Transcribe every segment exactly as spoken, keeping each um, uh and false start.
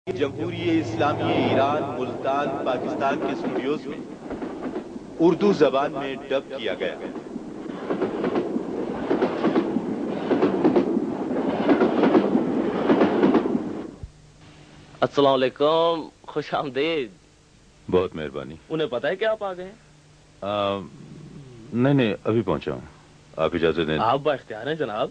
جمہوری اسلامی ایران ملتان پاکستان کے اسٹوڈیوز میں اردو زبان میں ڈب کیا گیا۔ السلام علیکم، خوش آمدید۔ بہت مہربانی۔ انہیں پتا ہے کہ آپ آ گئے ہیں؟ آ, نہیں نہیں ابھی پہنچا ہوں، آپ اجازت دیں۔ آپ با اختیار ہیں جناب۔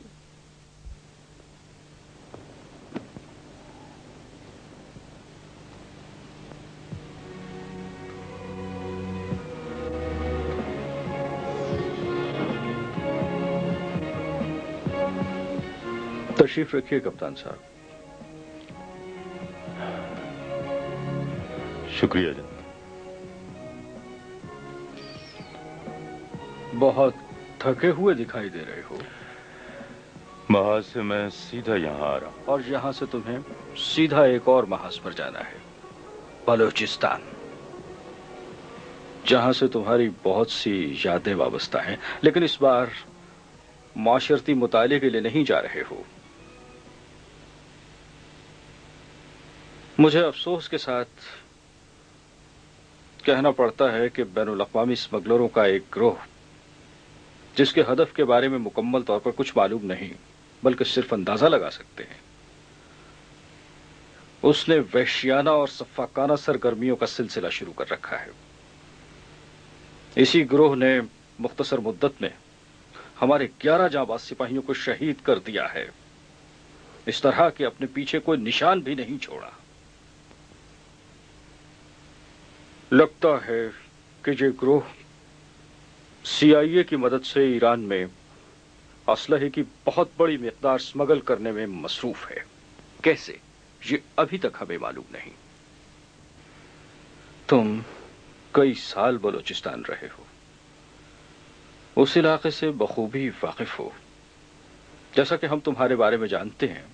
تشریف رکھیے کپتان صاحب۔ شکریہ جناب۔ بہت تھکے ہوئے دکھائی دے رہے ہو۔ محاذ سے میں سیدھا یہاں آ رہا ہوں، اور یہاں سے تمہیں سیدھا ایک اور محاذ پر جانا ہے، بلوچستان، جہاں سے تمہاری بہت سی یادیں وابستہ ہیں، لیکن اس بار معاشرتی مطالعے کے لیے نہیں جا رہے ہو۔ مجھے افسوس کے ساتھ کہنا پڑتا ہے کہ بین الاقوامی اسمگلروں کا ایک گروہ، جس کے ہدف کے بارے میں مکمل طور پر کچھ معلوم نہیں بلکہ صرف اندازہ لگا سکتے ہیں، اس نے وحشیانہ اور سفاکانہ سرگرمیوں کا سلسلہ شروع کر رکھا ہے۔ اسی گروہ نے مختصر مدت میں ہمارے گیارہ جانباز سپاہیوں کو شہید کر دیا ہے، اس طرح کہ اپنے پیچھے کوئی نشان بھی نہیں چھوڑا۔ لگتا ہے کہ یہ گروہ سی آئی اے کی مدد سے ایران میں اسلحے کی بہت بڑی مقدار سمگل کرنے میں مصروف ہے۔ کیسے، یہ ابھی تک ہمیں معلوم نہیں۔ تم کئی سال بلوچستان رہے ہو، اس علاقے سے بخوبی واقف ہو۔ جیسا کہ ہم تمہارے بارے میں جانتے ہیں،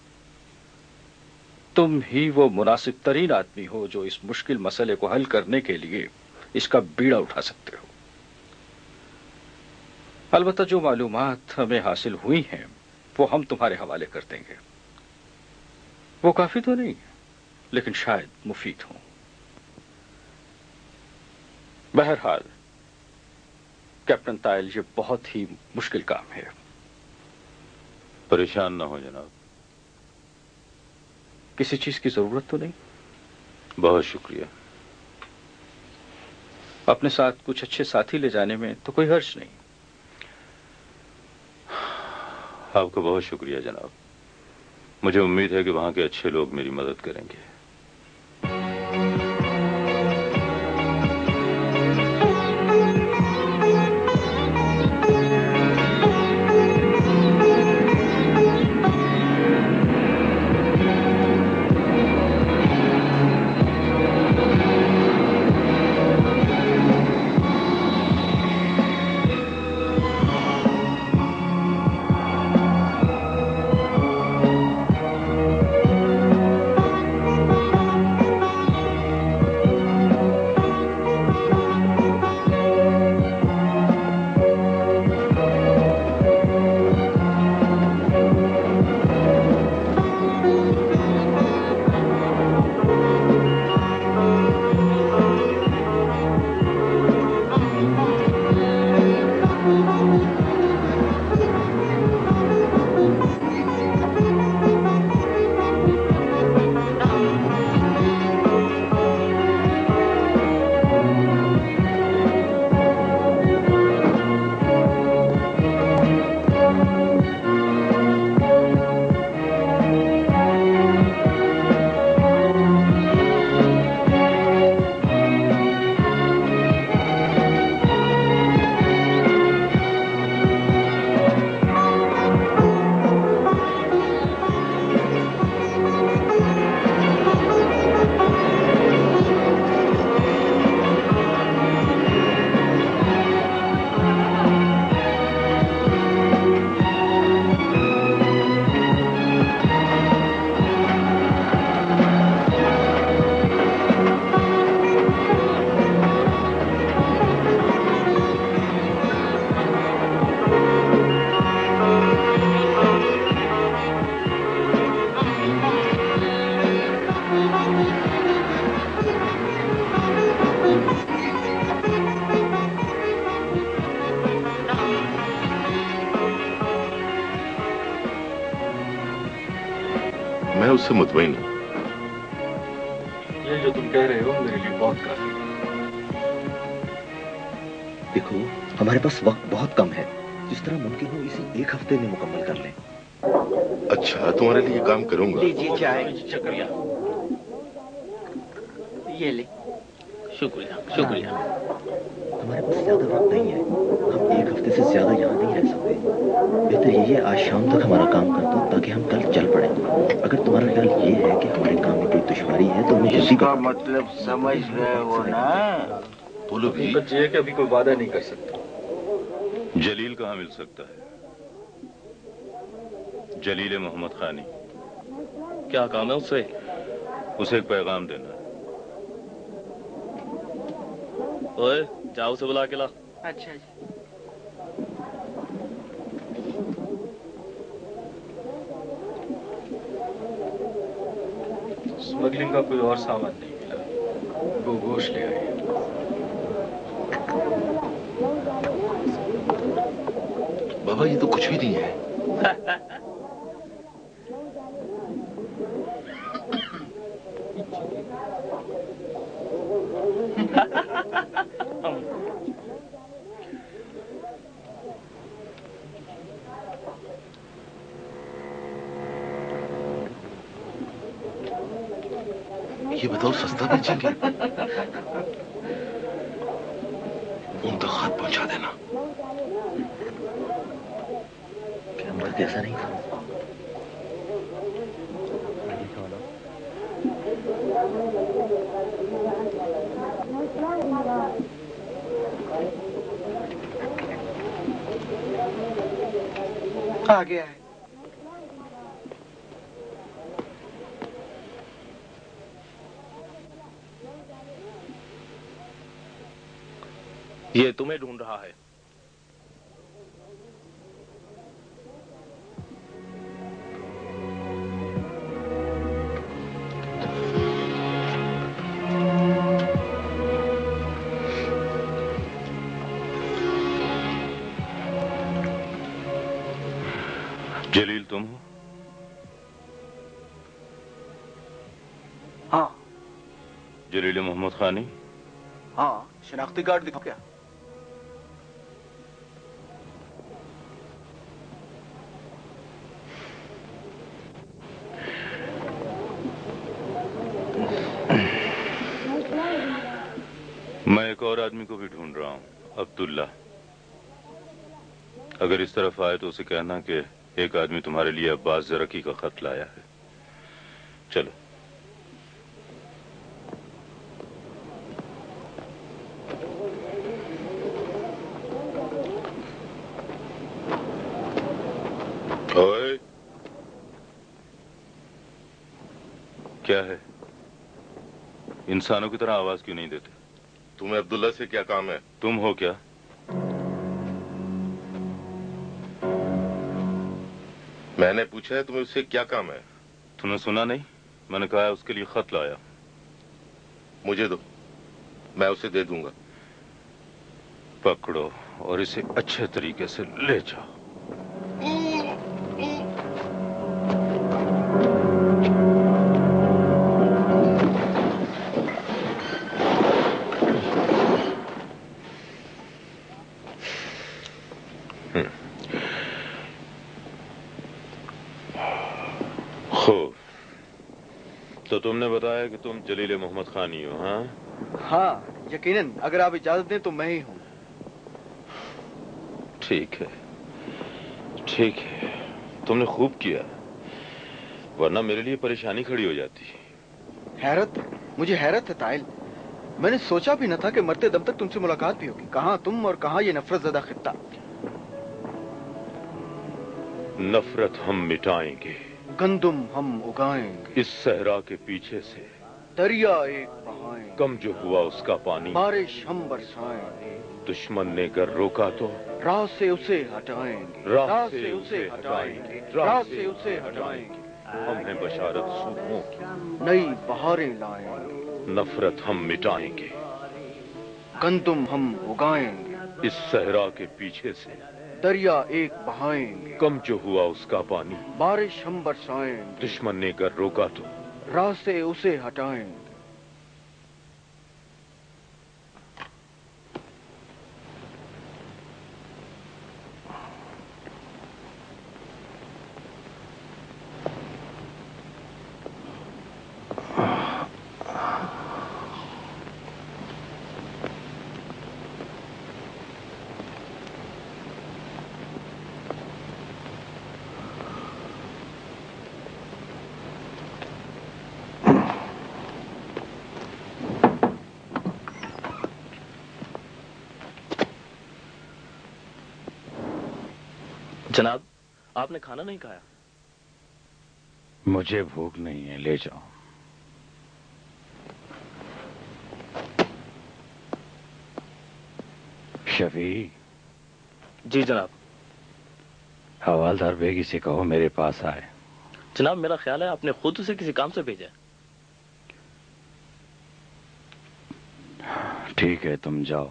تم ہی وہ مناسب ترین آدمی ہو جو اس مشکل مسئلے کو حل کرنے کے لیے اس کا بیڑا اٹھا سکتے ہو۔ البتہ جو معلومات ہمیں حاصل ہوئی ہیں وہ ہم تمہارے حوالے کر دیں گے۔ وہ کافی تو نہیں لیکن شاید مفید ہوں۔ بہرحال کیپٹن تائل، یہ بہت ہی مشکل کام ہے۔ پریشان نہ ہو جناب۔ کسی چیز کی ضرورت تو نہیں؟ بہت شکریہ۔ اپنے ساتھ کچھ اچھے ساتھی لے جانے میں تو کوئی حرج نہیں۔ آپ کا بہت شکریہ جناب، مجھے امید ہے کہ وہاں کے اچھے لوگ میری مدد کریں گے۔ उससे मुतमईन हूं। ये जो तुम कह रहे हो मेरे लिए बहुत काफी है। देखो, हमारे पास वक्त बहुत कम है, जिस तरह मुमकिन हो इसी एक हफ्ते में मुकम्मल कर लें। अच्छा, तुम्हारे लिए काम करूंगा। लीजिए चाय। शुक्रिया ये ले। शुक्रिया शुक्रिया। हमारे पास ज्यादा वक्त नहीं है, हम एक हफ्ते से ज्यादा यहाँ नहीं रह सकते। बेहतर यही है आज शाम तक हमारा काम कर दो ताकि हम कल चल पड़े। अगर तुम्हारा ख्याल ये है कि हमारे काम में कोई दुश्वारी है तो हमें जल्दी इसका बता। मतलब समझ रहे हो ना? बोलो भी। हकीकत ये है कि अभी कोई वादा नहीं कर सकता। जलील कहाँ मिल सकता है? जलील मोहम्मद खानी। क्या काम है उससे? उसे एक पैगाम देना है। ओए जाओ उसे बुला के ला। अच्छा जी। स्मगलिंग का कोई और सामान नहीं मिला, वो गोश्त ले आई। बाबा ये तो कुछ भी नहीं है। ये बताओ सस्ता बेचेंगे? उन तक हाथ पहुंचा देना। क्या मर्द ऐसा नहीं था? आ गया है। ये तुम्हें ढूंढ रहा है। जलील तुम हो? हाँ जलील मोहम्मद खानी? हाँ, शनाख्ती कार्ड दिखाओ क्या? मैं एक और आदमी को भी ढूंढ रहा हूं, अब्दुल्ला। अगर इस तरफ आए तो उसे कहना कि एक आदमी तुम्हारे लिए अब्बास जरकी का खत लाया है। चलो। ओए, क्या है? इंसानों की तरह आवाज क्यों नहीं देते? तुम्हें अब्दुल्ला से क्या काम है? तुम हो क्या? मैंने पूछा है तुम्हें उससे क्या काम है? तुमने सुना नहीं? मैंने कहा है उसके लिए खत लाया। मुझे दो, मैं उसे दे दूंगा। पकड़ो और इसे अच्छे तरीके से ले जाओ। खूब, तो तुमने बताया कि तुम जलील मोहम्मद खानी हो, हाँ? हाँ यकीनन, अगर आप इजाजत दें तो मैं ही हूँ। ठीक है, ठीक है, तुमने खूब किया, वरना मेरे लिए परेशानी खड़ी हो जाती। हैरत, मुझे हैरत है ताइल। मैंने सोचा भी न था कि मरते दम तक तुमसे मुलाकात भी होगी। कहाँ तुम और कहाँ ये नफरत ज़दा खित्ता। नफरत हम मिटाएंगे, गंदुम हम उगाएंगे, इस सहरा के पीछे से दरिया एक बहाएंगे, कम जो हुआ उसका पानी बारिश हम बरसाएंगे, दुश्मन ने गर रोका तो राह से उसे हटाएंगे, राह से उसे हटाएंगे, राह राह से से उसे हटाएंगे, हम हैं बशारत सुबहों की, नई बहारें लाएंगे, नफरत हम मिटाएंगे, गंदुम हम उगाएंगे, इस सहरा के पीछे से دریا ایک بہائیں، کم جو ہوا اس کا پانی، بارش ہم برسائیں، دشمن نے گر روکا تو راہ سے اسے ہٹائیں۔ جناب، آپ نے کھانا نہیں کھایا؟ مجھے بھوک نہیں ہے، لے جاؤ۔ شفیع۔ جی جناب۔ حوالدار بیگی سے کہو میرے پاس آئے۔ جناب میرا خیال ہے آپ نے خود اسے کسی کام سے بھیجا ہے۔ ٹھیک ہے، تم جاؤ۔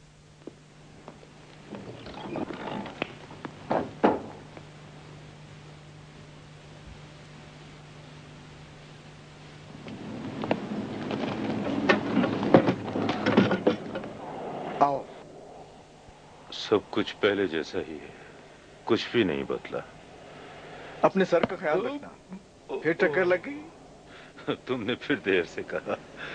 آؤ۔ سب کچھ پہلے جیسا ہی ہے، کچھ بھی نہیں بدلا۔ اپنے سر کا خیال رکھنا، پھر ٹکر لگ گئی۔ تم نے پھر دیر سے کہا۔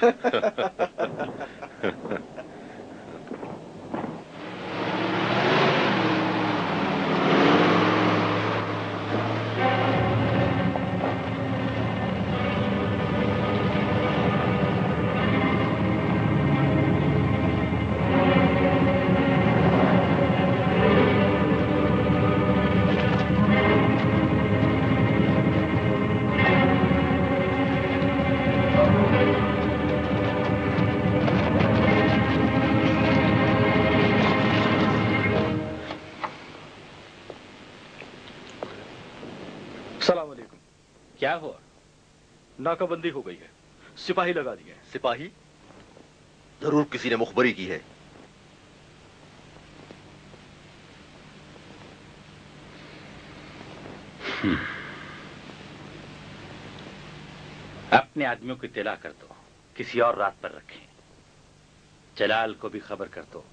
السلام علیکم۔ کیا ہوا؟ ناکہ بندی ہو گئی ہے، سپاہی لگا دیے ہیں۔ سپاہی؟ ضرور کسی نے مخبری کی ہے۔ اپنے آدمیوں کو اطلاع کر دو، کسی اور رات پر رکھیں۔ جلال کو بھی خبر کر دو۔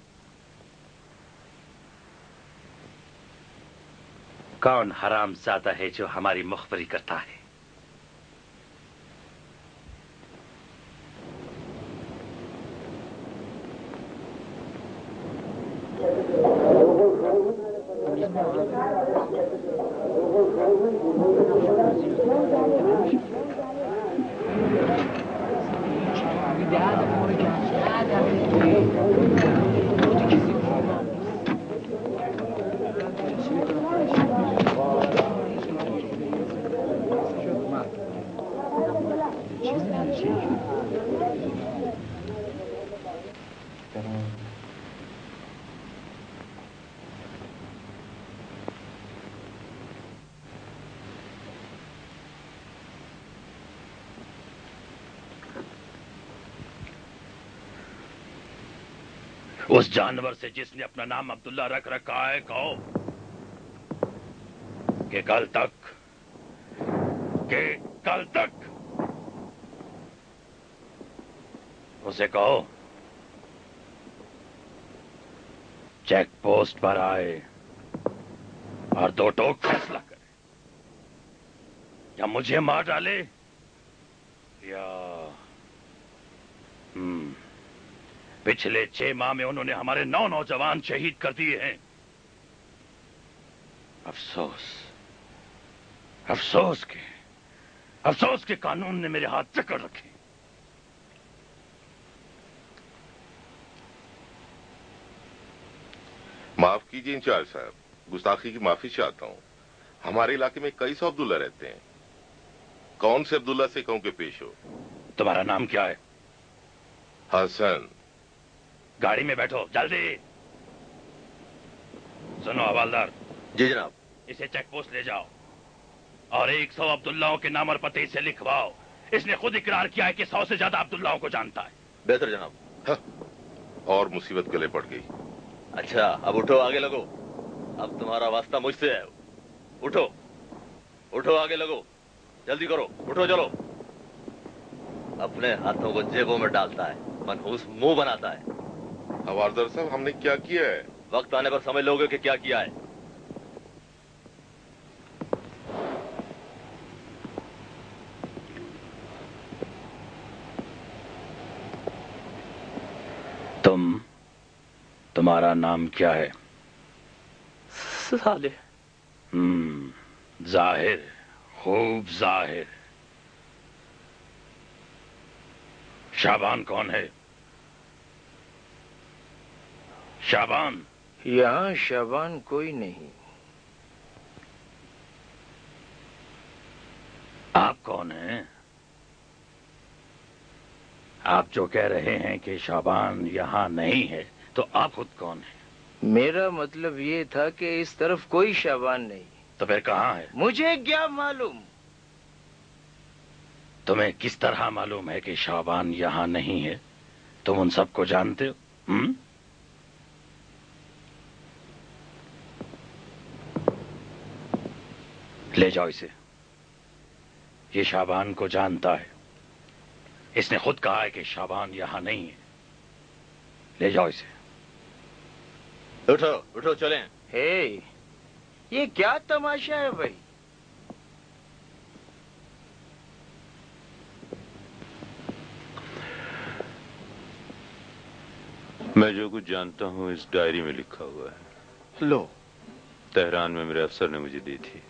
کون حرام زادہ ہے جو ہماری مخبری کرتا ہے؟ اس جانور سے جس نے اپنا نام عبداللہ رکھ رکھا ہے کہو کہ کل تک کہ کل تک اسے کہو چیک پوسٹ پر آئے اور دو ٹوک فیصلہ کرے، یا مجھے مار ڈالے یا ہم پچھلے چھ ماہ میں انہوں نے ہمارے نو نوجوان شہید کر دیے ہیں۔ افسوس افسوس کے افسوس کے قانون نے میرے ہاتھ جکڑ رکھے۔ معاف کیجیے انچارج صاحب، گستاخی کی معافی چاہتا ہوں۔ ہمارے علاقے میں کئی سو عبداللہ رہتے ہیں، کون سے عبداللہ سے کہوں کہ پیش ہو؟ تمہارا نام کیا ہے؟ حسن۔ گاڑی میں بیٹھو جلدی۔ سنو حوالدار، جی جناب۔ اسے چیک پوسٹ لے جاؤ اور ایک سو عبداللہوں کے نام اور پتے سے لکھواؤ۔ اس نے خود اقرار کیا ہے کہ سو سے زیادہ عبداللہوں کو جانتا ہے۔ بہتر جناب۔ اور مصیبت گلے پڑ گئی۔ اچھا اب اٹھو، آگے لگو۔ अब तुम्हारा वास्ता मुझसे है। उठो उठो, आगे लगो, जल्दी करो, उठो चलो। अपने हाथों को जेबों में डालता है, मनहूस मुंह बनाता है। हवालदार साहब, हमने क्या किया है? वक्त आने पर समझ लोगे कि क्या किया है। तुम, तुम्हारा नाम क्या है? साले। हम्म, जाहिर, खूब जाहिर। शाबान कौन है? शाबान? यहाँ शाबान कोई नहीं। आप कौन हैं? आप जो कह रहे हैं कि शाबान यहाँ नहीं है, तो आप खुद कौन हैं? मेरा मतलब ये था कि इस तरफ कोई शाबान नहीं। तो फिर कहाँ है? मुझे क्या मालूम? तुम्हें किस तरह मालूम है कि शाबान यहाँ नहीं है? तुम उन सबको जानते हो? हुँ? ले जाओ इसे। ये शाबान को जानता है। इसने खुद कहा है कि शाबान यहाँ नहीं है। ले जाओ इसे। उठो उठो, चलें। हे, ये क्या तमाशा है भाई? मैं जो कुछ जानता हूँ इस डायरी में लिखा हुआ है। लो। तेहरान में मेरे अफसर ने मुझे दी थी।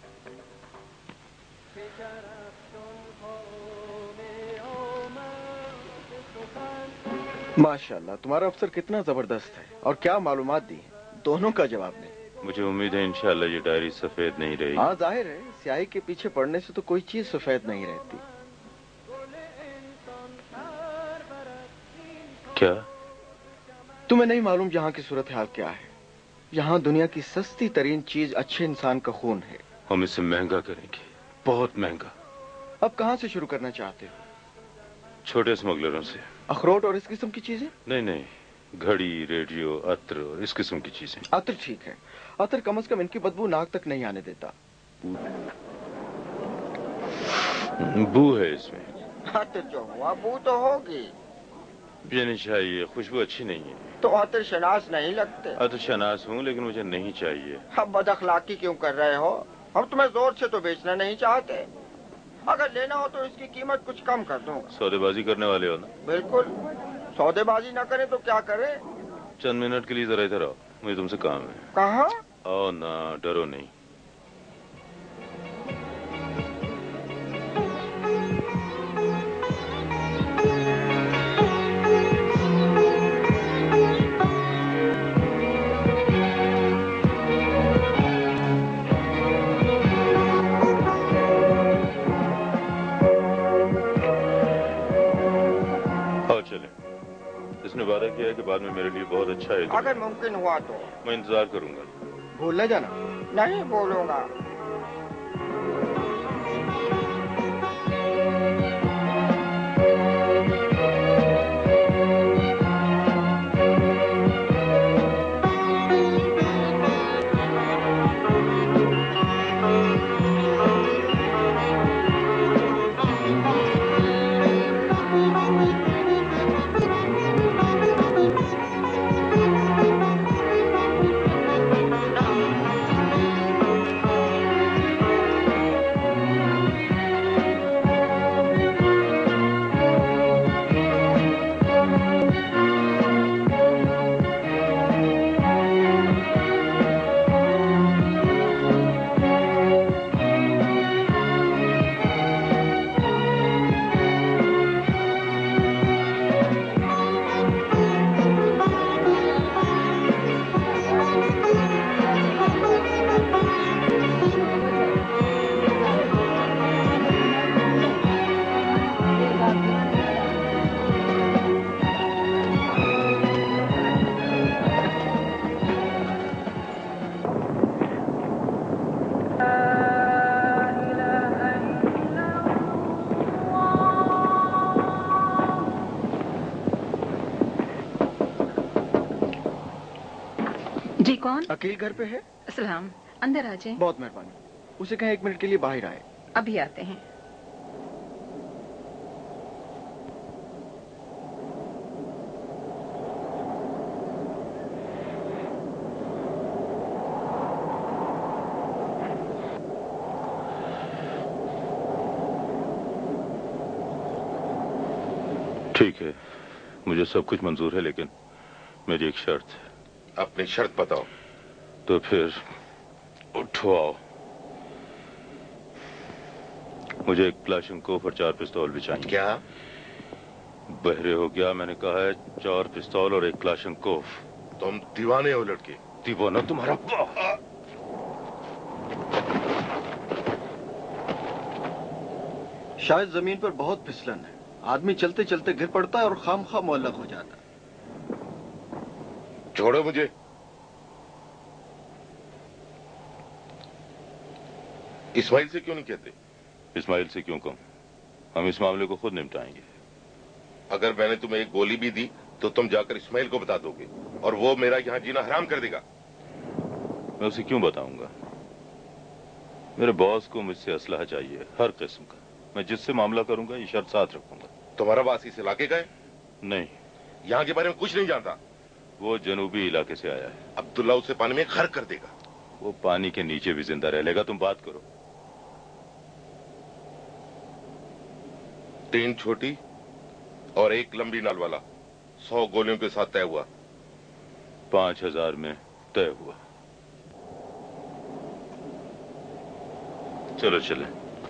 माशाल्लाह, तुम्हारा अफसर कितना जबरदस्त है और क्या मालूमात दी है, दोनों का जवाब नहीं। मुझे उम्मीद है इंशाल्लाह ये डायरी सफेद नहीं रहेगी। हाँ, जाहिर है, स्याही के पीछे पड़ने से तो कोई चीज सफेद नहीं रहती। क्या? तुम्हें नहीं मालूम यहाँ की सूरत हाल क्या है? यहाँ दुनिया की सस्ती तरीन चीज अच्छे इंसान का खून है। हम इसे महंगा करेंगे, बहुत महंगा। अब कहाँ से शुरू करना चाहते हो? छोटे स्मगलरों से। अखरोट और इस किस्म की चीजें? नहीं नहीं, घड़ी, रेडियो, अत्र और इस किस्म की चीजें। अत्र ठीक है, अत्र कम से कम इनकी बदबू नाक तक नहीं आने देता। बू है इसमें। अत्र जो हुआ, बू तो होगी। ये नहीं चाहिए, खुशबू अच्छी नहीं है। तो अत्र शनास नहीं लगते। अत्र शनास हूँ, लेकिन मुझे नहीं चाहिए। अब बदअखलाकी क्यों कर रहे हो? हम तुम्हें जोर से तो बेचना नहीं चाहते। अगर लेना हो तो इसकी कीमत कुछ कम कर दूंगा। सौदेबाजी करने वाले हो ना? बिल्कुल। सौदेबाजी ना करें तो क्या करें? चंद मिनट के लिए जरा इधर आओ, मुझे तुमसे काम है। कहाँ? आओ ना, डरो नहीं। इसने वादा किया है कि बाद में मेरे लिए बहुत अच्छा है। अगर मुमकिन हुआ तो मैं इंतजार करूंगा। भूल न जाना। नहीं बोलूंगा। जी कौन? अकील घर पे है? सलाम, अंदर आ जाए। बहुत मेहरबानी। उसे कहें एक मिनट के लिए बाहर आए। अभी आते हैं। ठीक है, मुझे सब कुछ मंजूर है, लेकिन मेरी एक शर्त है। अपनी शर्त बताओ। तो फिर उठो, आओ। मुझे एक क्लाशनकोफ और चार पिस्तौल भी चाहिए। क्या? बहरे हो गया? मैंने कहा है चार पिस्तौल और एक क्लाशनकोफ। तुम दीवाने हो लड़के। दीवाना तुम्हारा बाप। शायद जमीन पर बहुत फिसलन है, आदमी चलते चलते गिर पड़ता है और खाम खा मुअल्लक हो जाता है। छोड़ो मुझे। इस्माइल से क्यों नहीं कहते? इस्माइल से क्यों कहूं? हम इस मामले को खुद निपटाएंगे। अगर मैंने तुम्हें एक गोली भी दी तो तुम जाकर इस्माइल को बता दोगे और वो मेरा यहां जीना हराम कर देगा। मैं उसे क्यों बताऊंगा? मेरे बॉस को मुझसे असलहा चाहिए, हर किस्म का। मैं जिससे मामला करूंगा ये शर्त साथ रखूंगा। तुम्हारा बास इस इलाके का है? नहीं। यहाँ के बारे में कुछ नहीं जानता? वो जनूबी इलाके से आया है। अब्दुल्ला उसे पानी में गर्क कर देगा। वो पानी के नीचे भी जिंदा रह लेगा। तुम बात करो। तीन छोटी और एक लंबी नाल वाला सौ गोलियों के साथ तय हुआ। पांच हजार में तय हुआ। चलो चले।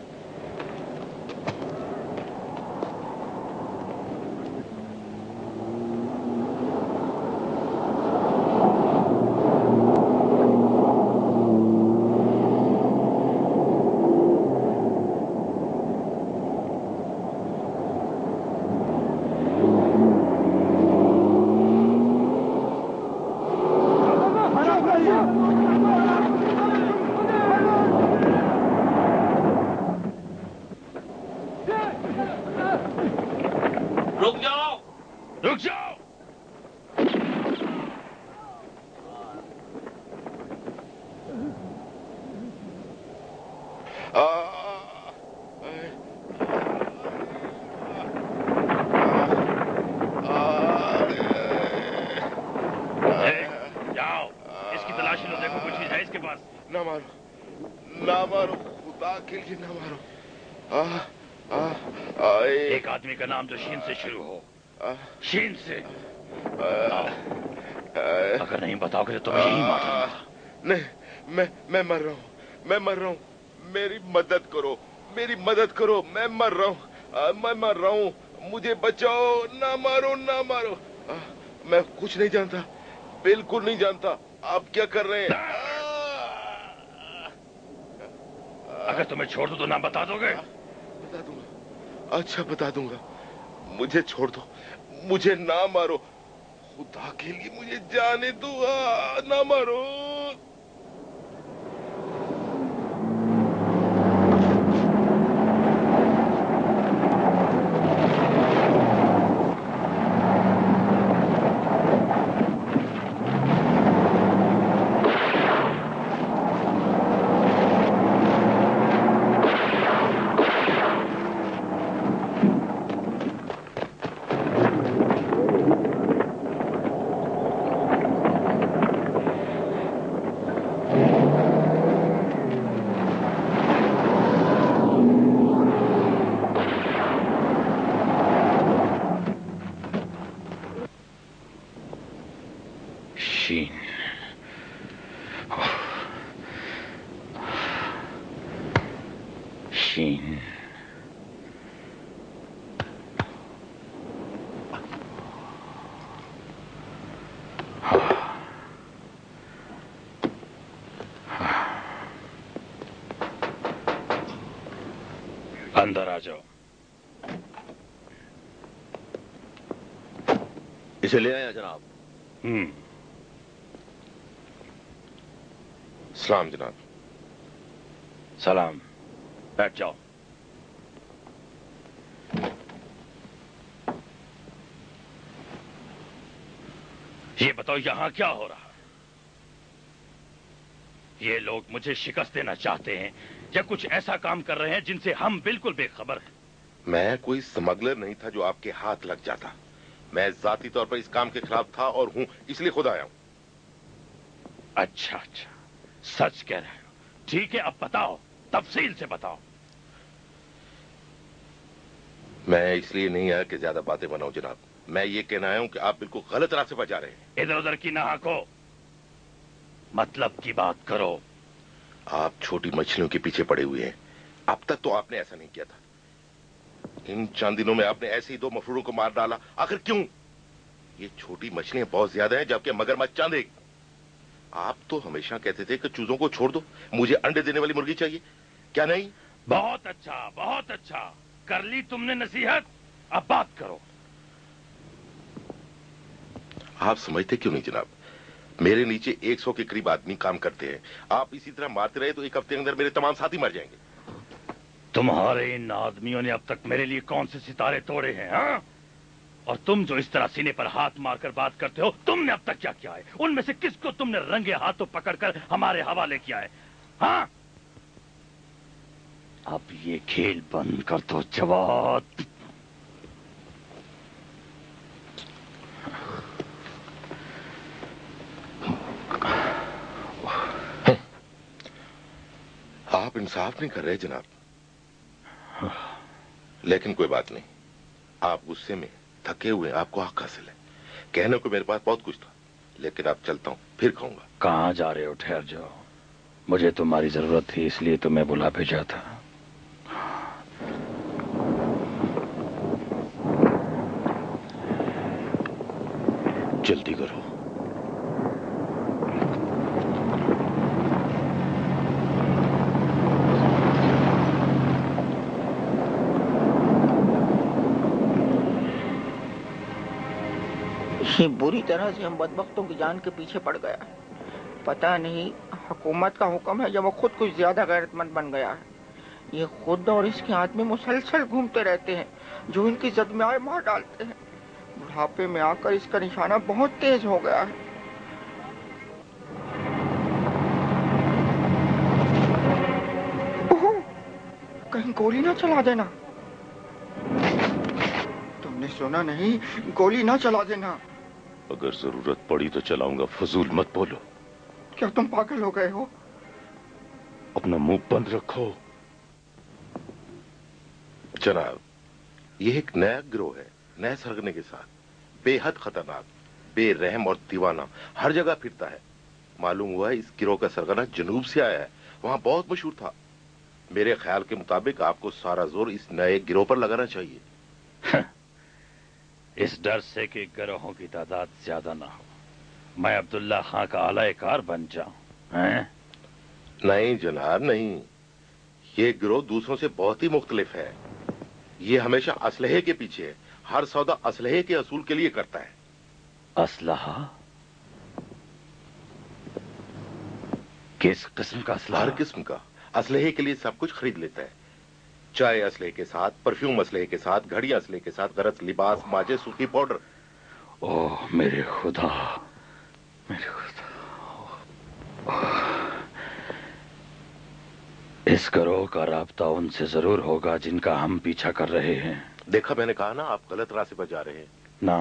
शीन से। अगर नहीं बताओगे तो तुम्हें यही मार दूंगा। नहीं, मैं मैं मर रहा हूँ, मैं मर रहा हूँ। मेरी मदद करो, मेरी मदद करो। मैं मर रहा हूँ, मैं मर रहा हूँ। मुझे बचाओ। ना मारो, ना मारो। आ, मैं कुछ नहीं जानता, बिल्कुल नहीं जानता। आप क्या कर रहे हैं? अगर तुम्हें छोड़ दो तो नाम बता दोगे? बता दूंगा। अच्छा, बता दूंगा। मुझे छोड़ दो, मुझे ना मारो। खुदा के लिए मुझे जाने दो। ना मारो। अंदर आ जाओ। इसे ले आया जनाब। हम्म। सलाम जनाब। सलाम। बैठ जाओ। ये बताओ यहां क्या हो रहा है? یہ لوگ مجھے شکست دینا چاہتے ہیں یا کچھ ایسا کام کر رہے ہیں جن سے ہم بالکل بے خبر ہیں؟ میں کوئی سمگلر نہیں تھا جو آپ کے ہاتھ لگ جاتا. میں ذاتی طور پر اس کام کے خلاف تھا اور ہوں، اس لیے خود آیا ہوں. اچھا اچھا، سچ کہہ رہے ہو. ٹھیک ہے، اب بتاؤ، تفصیل سے بتاؤ. میں اس لیے نہیں آیا کہ زیادہ باتیں بناؤں جناب. میں یہ کہنا آیا ہوں کہ آپ بالکل غلط راستے پر جا رہے ہیں. ادھر ادھر کی نہ ہانکو، مطلب کی بات کرو. آپ چھوٹی مچھلیوں کے پیچھے پڑے ہوئے ہیں. اب تک تو آپ نے ایسا نہیں کیا تھا. ان چند دنوں میں آپ نے ایسے ہی دو مفروروں کو مار ڈالا. آخر کیوں؟ یہ چھوٹی مچھلیاں بہت زیادہ ہیں جبکہ مگرمچھ چند ایک. آپ تو ہمیشہ کہتے تھے کہ چوزوں کو چھوڑ دو، مجھے انڈے دینے والی مرغی چاہیے، کیا نہیں؟ بہت اچھا، بہت اچھا. کر لی تم نے نصیحت، اب بات کرو. آپ سمجھتے کیوں نہیں جناب؟ میرے نیچے ایک سو کے قریب آدمی کام کرتے ہیں. آپ اسی طرح مارتے رہے تو ایک ہفتے کے اندر میرے تمام ساتھی مر جائیں گے. تمہارے ان آدمیوں نے اب تک میرے لیے کون سے ستارے توڑے ہیں؟ ہاں، اور تم جو اس طرح سینے پر ہاتھ مار کر بات کرتے ہو، تم نے اب تک کیا کیا ہے؟ ان میں سے کس کو تم نے رنگے ہاتھوں پکڑ کر ہمارے حوالے کیا ہے؟ ہاں، اب یہ کھیل بند کر دو جواد. آپ انصاف نہیں کر رہے جناب. لیکن کوئی بات نہیں، آپ غصے میں تھکے ہوئے، آپ کو حق حاصل ہے. کہنے کو میرے پاس بہت کچھ تھا، لیکن اب چلتا ہوں، پھر کہوں گا. کہاں جا رہے ہو؟ ٹھہر جاؤ. مجھے تمہاری ضرورت تھی، اس لیے تمہیں بلا بھیجا تھا. جلدی کرو. یہ بری طرح سے ہم بدبختوں کی جان کے پیچھے پڑ گیا ہے. پتہ نہیں حکومت کا حکم ہے یا وہ خود کچھ زیادہ غیرت مند بن گیا ہے. یہ خود اور اس کے آدمی مسلسل گھومتے رہتے ہیں جو ان کی زد میں آئے مار ڈالتے ہیں. بڑھاپے میں آ کر اس کا نشانہ بہت تیز ہو گیا ہے. اوہ، کہیں گولی نہ چلا دینا. تم نے سنا نہیں؟ گولی نہ چلا دینا. اگر ضرورت پڑی تو چلاؤں گا، فضول مت بولو. کیا تم پاگل ہو گئے ہو؟ اپنا منہ بند رکھو. جناب، یہ ایک نیا گروہ ہے، نئے سرگنے کے ساتھ، بے حد خطرناک، بے رحم اور دیوانہ، ہر جگہ پھرتا ہے. معلوم ہوا ہے اس گروہ کا سرگنا جنوب سے آیا ہے، وہاں بہت مشہور تھا. میرے خیال کے مطابق آپ کو سارا زور اس نئے گروہ پر لگانا چاہیے. اس ڈر سے کہ گروہوں کی تعداد زیادہ نہ ہو، میں عبداللہ خان کا اعلی کار بن جاؤں. نہیں جناب، نہیں. یہ گروہ دوسروں سے بہت ہی مختلف ہے. یہ ہمیشہ اسلحے کے پیچھے ہے، ہر سودا اسلحے کے اصول کے لیے کرتا ہے. اسلحہ؟ کس قسم کا اسلحہ؟ ہر قسم کا. اسلحے کے لیے سب کچھ خرید لیتا ہے. چائے اسلحے کے ساتھ، پرفیوم اسلحے کے ساتھ، گھڑیاں اسلحے کے ساتھ، غرض لباس، ماجے، سرخی پاؤڈر. اوہ میرے خدا، میرے خدا. اس گروہ کا رابطہ ان سے ضرور ہوگا جن کا ہم پیچھا کر رہے ہیں. دیکھا، میں نے کہا نا آپ غلط راستے پر جا رہے ہیں. نہ،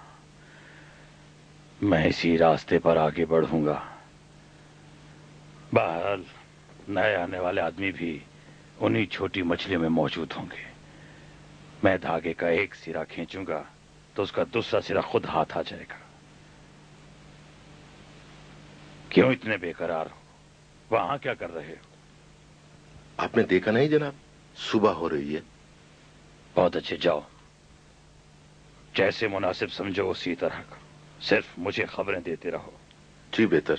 میں اسی راستے پر آگے بڑھوں گا. بہرحال نئے آنے والے آدمی بھی انہی چھوٹی مچھلیوں میں موجود ہوں گے. میں دھاگے کا ایک سرا کھینچوں گا تو اس کا دوسرا سرا خود ہاتھ آ جائے گا. کیوں اتنے بے قرار ہو؟ وہاں کیا کر رہے ہو؟ آپ نے دیکھا نہیں جناب، صبح ہو رہی ہے. بہت اچھے، جاؤ. جیسے مناسب سمجھو اسی طرح کا، صرف مجھے خبریں دیتے رہو. جی بہتر.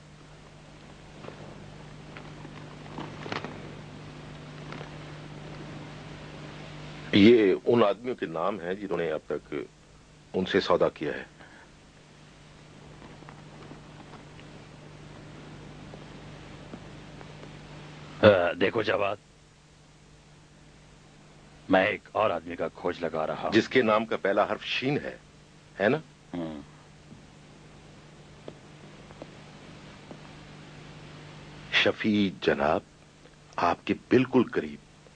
یہ ان آدمیوں کے نام ہیں جنہوں نے اب تک ان سے سودا کیا ہے. دیکھو جواد، میں ایک اور آدمی کا کھوج لگا رہا ہوں جس کے نام کا پہلا حرف شین ہے، ہے نا؟ शफी जनाब, आपके बिल्कुल करीब।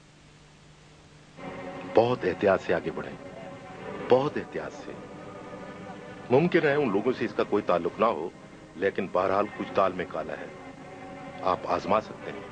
बहुत एहतियात से आगे बढ़ें, बहुत एहतियात से। मुमकिन है उन लोगों से इसका कोई ताल्लुक ना हो, लेकिन बहरहाल कुछ ताल में काला है, आप आजमा सकते हैं।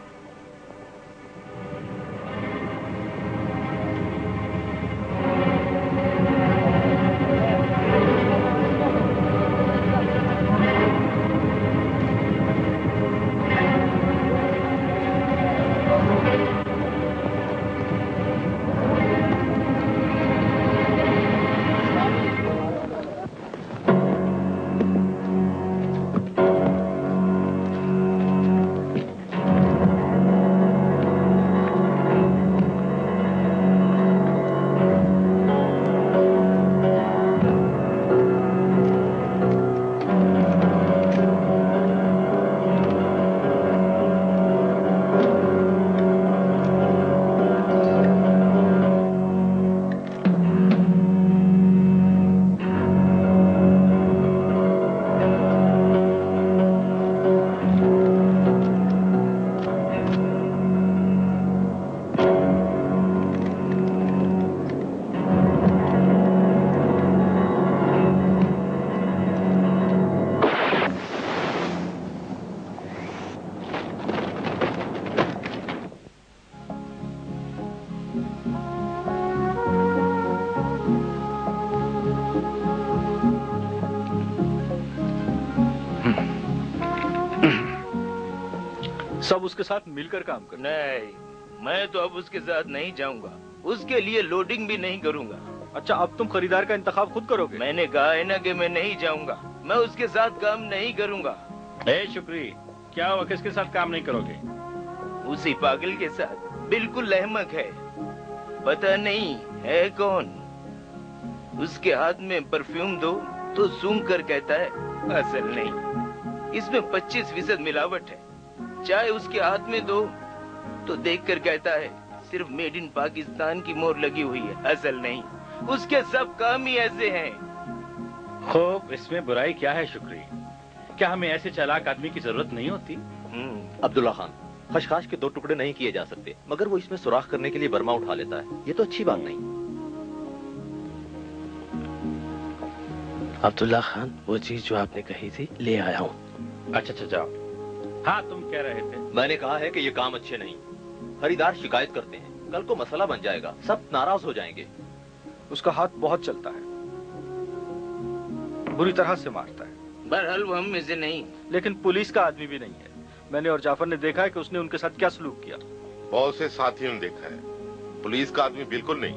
सब उसके साथ मिलकर काम कर। नहीं, मैं तो अब उसके साथ नहीं जाऊंगा, उसके लिए लोडिंग भी नहीं करूंगा। अच्छा, अब तुम खरीदार का इंतखाब खुद करोगे? मैंने कहा है ना कि मैं नहीं जाऊंगा, मैं उसके साथ काम नहीं करूंगा। ए शुक्री, क्या हुआ, किसके साथ काम नहीं करोगे? उसी पागल के साथ, बिल्कुल अहमक है, पता नहीं है कौन। उसके हाथ में परफ्यूम दो तो सूंघ कर कहता है असल नहीं, इसमें पच्चीस फीसद मिलावट है। चाय उसके हाथ में दो तो देखकर कहता है सिर्फ मेड इन पाकिस्तान की मोहर लगी हुई है, असल नहीं। उसके सब काम ही ऐसे हैं। खूब, इसमें बुराई क्या है शुक्री? क्या हमें ऐसे चालाक आदमी की जरूरत नहीं होती? अब्दुल्ला खान, खशखाश के दो टुकड़े नहीं किए जा सकते, मगर वो इसमें सुराख करने के लिए बर्मा उठा लेता है, ये तो अच्छी बात नहीं। अब्दुल्ला खान, वो चीज जो आपने कही थी ले आया हूँ। अच्छा अच्छा, जाओ। हाँ, तुम कह रहे थे? मैंने कहा है कि ये काम अच्छे नहीं, खरीदार शिकायत करते हैं, कल को मसला बन जाएगा, सब नाराज हो जाएंगे। उसका हाथ बहुत चलता है, बुरी तरह से मारता है। बहरहाल वो हम में से नहीं, लेकिन पुलिस का आदमी भी नहीं है। मैंने और जाफर ने देखा है कि उसने उनके साथ क्या सलूक किया। बहुत से साथियों ने देखा है, पुलिस का आदमी बिल्कुल नहीं।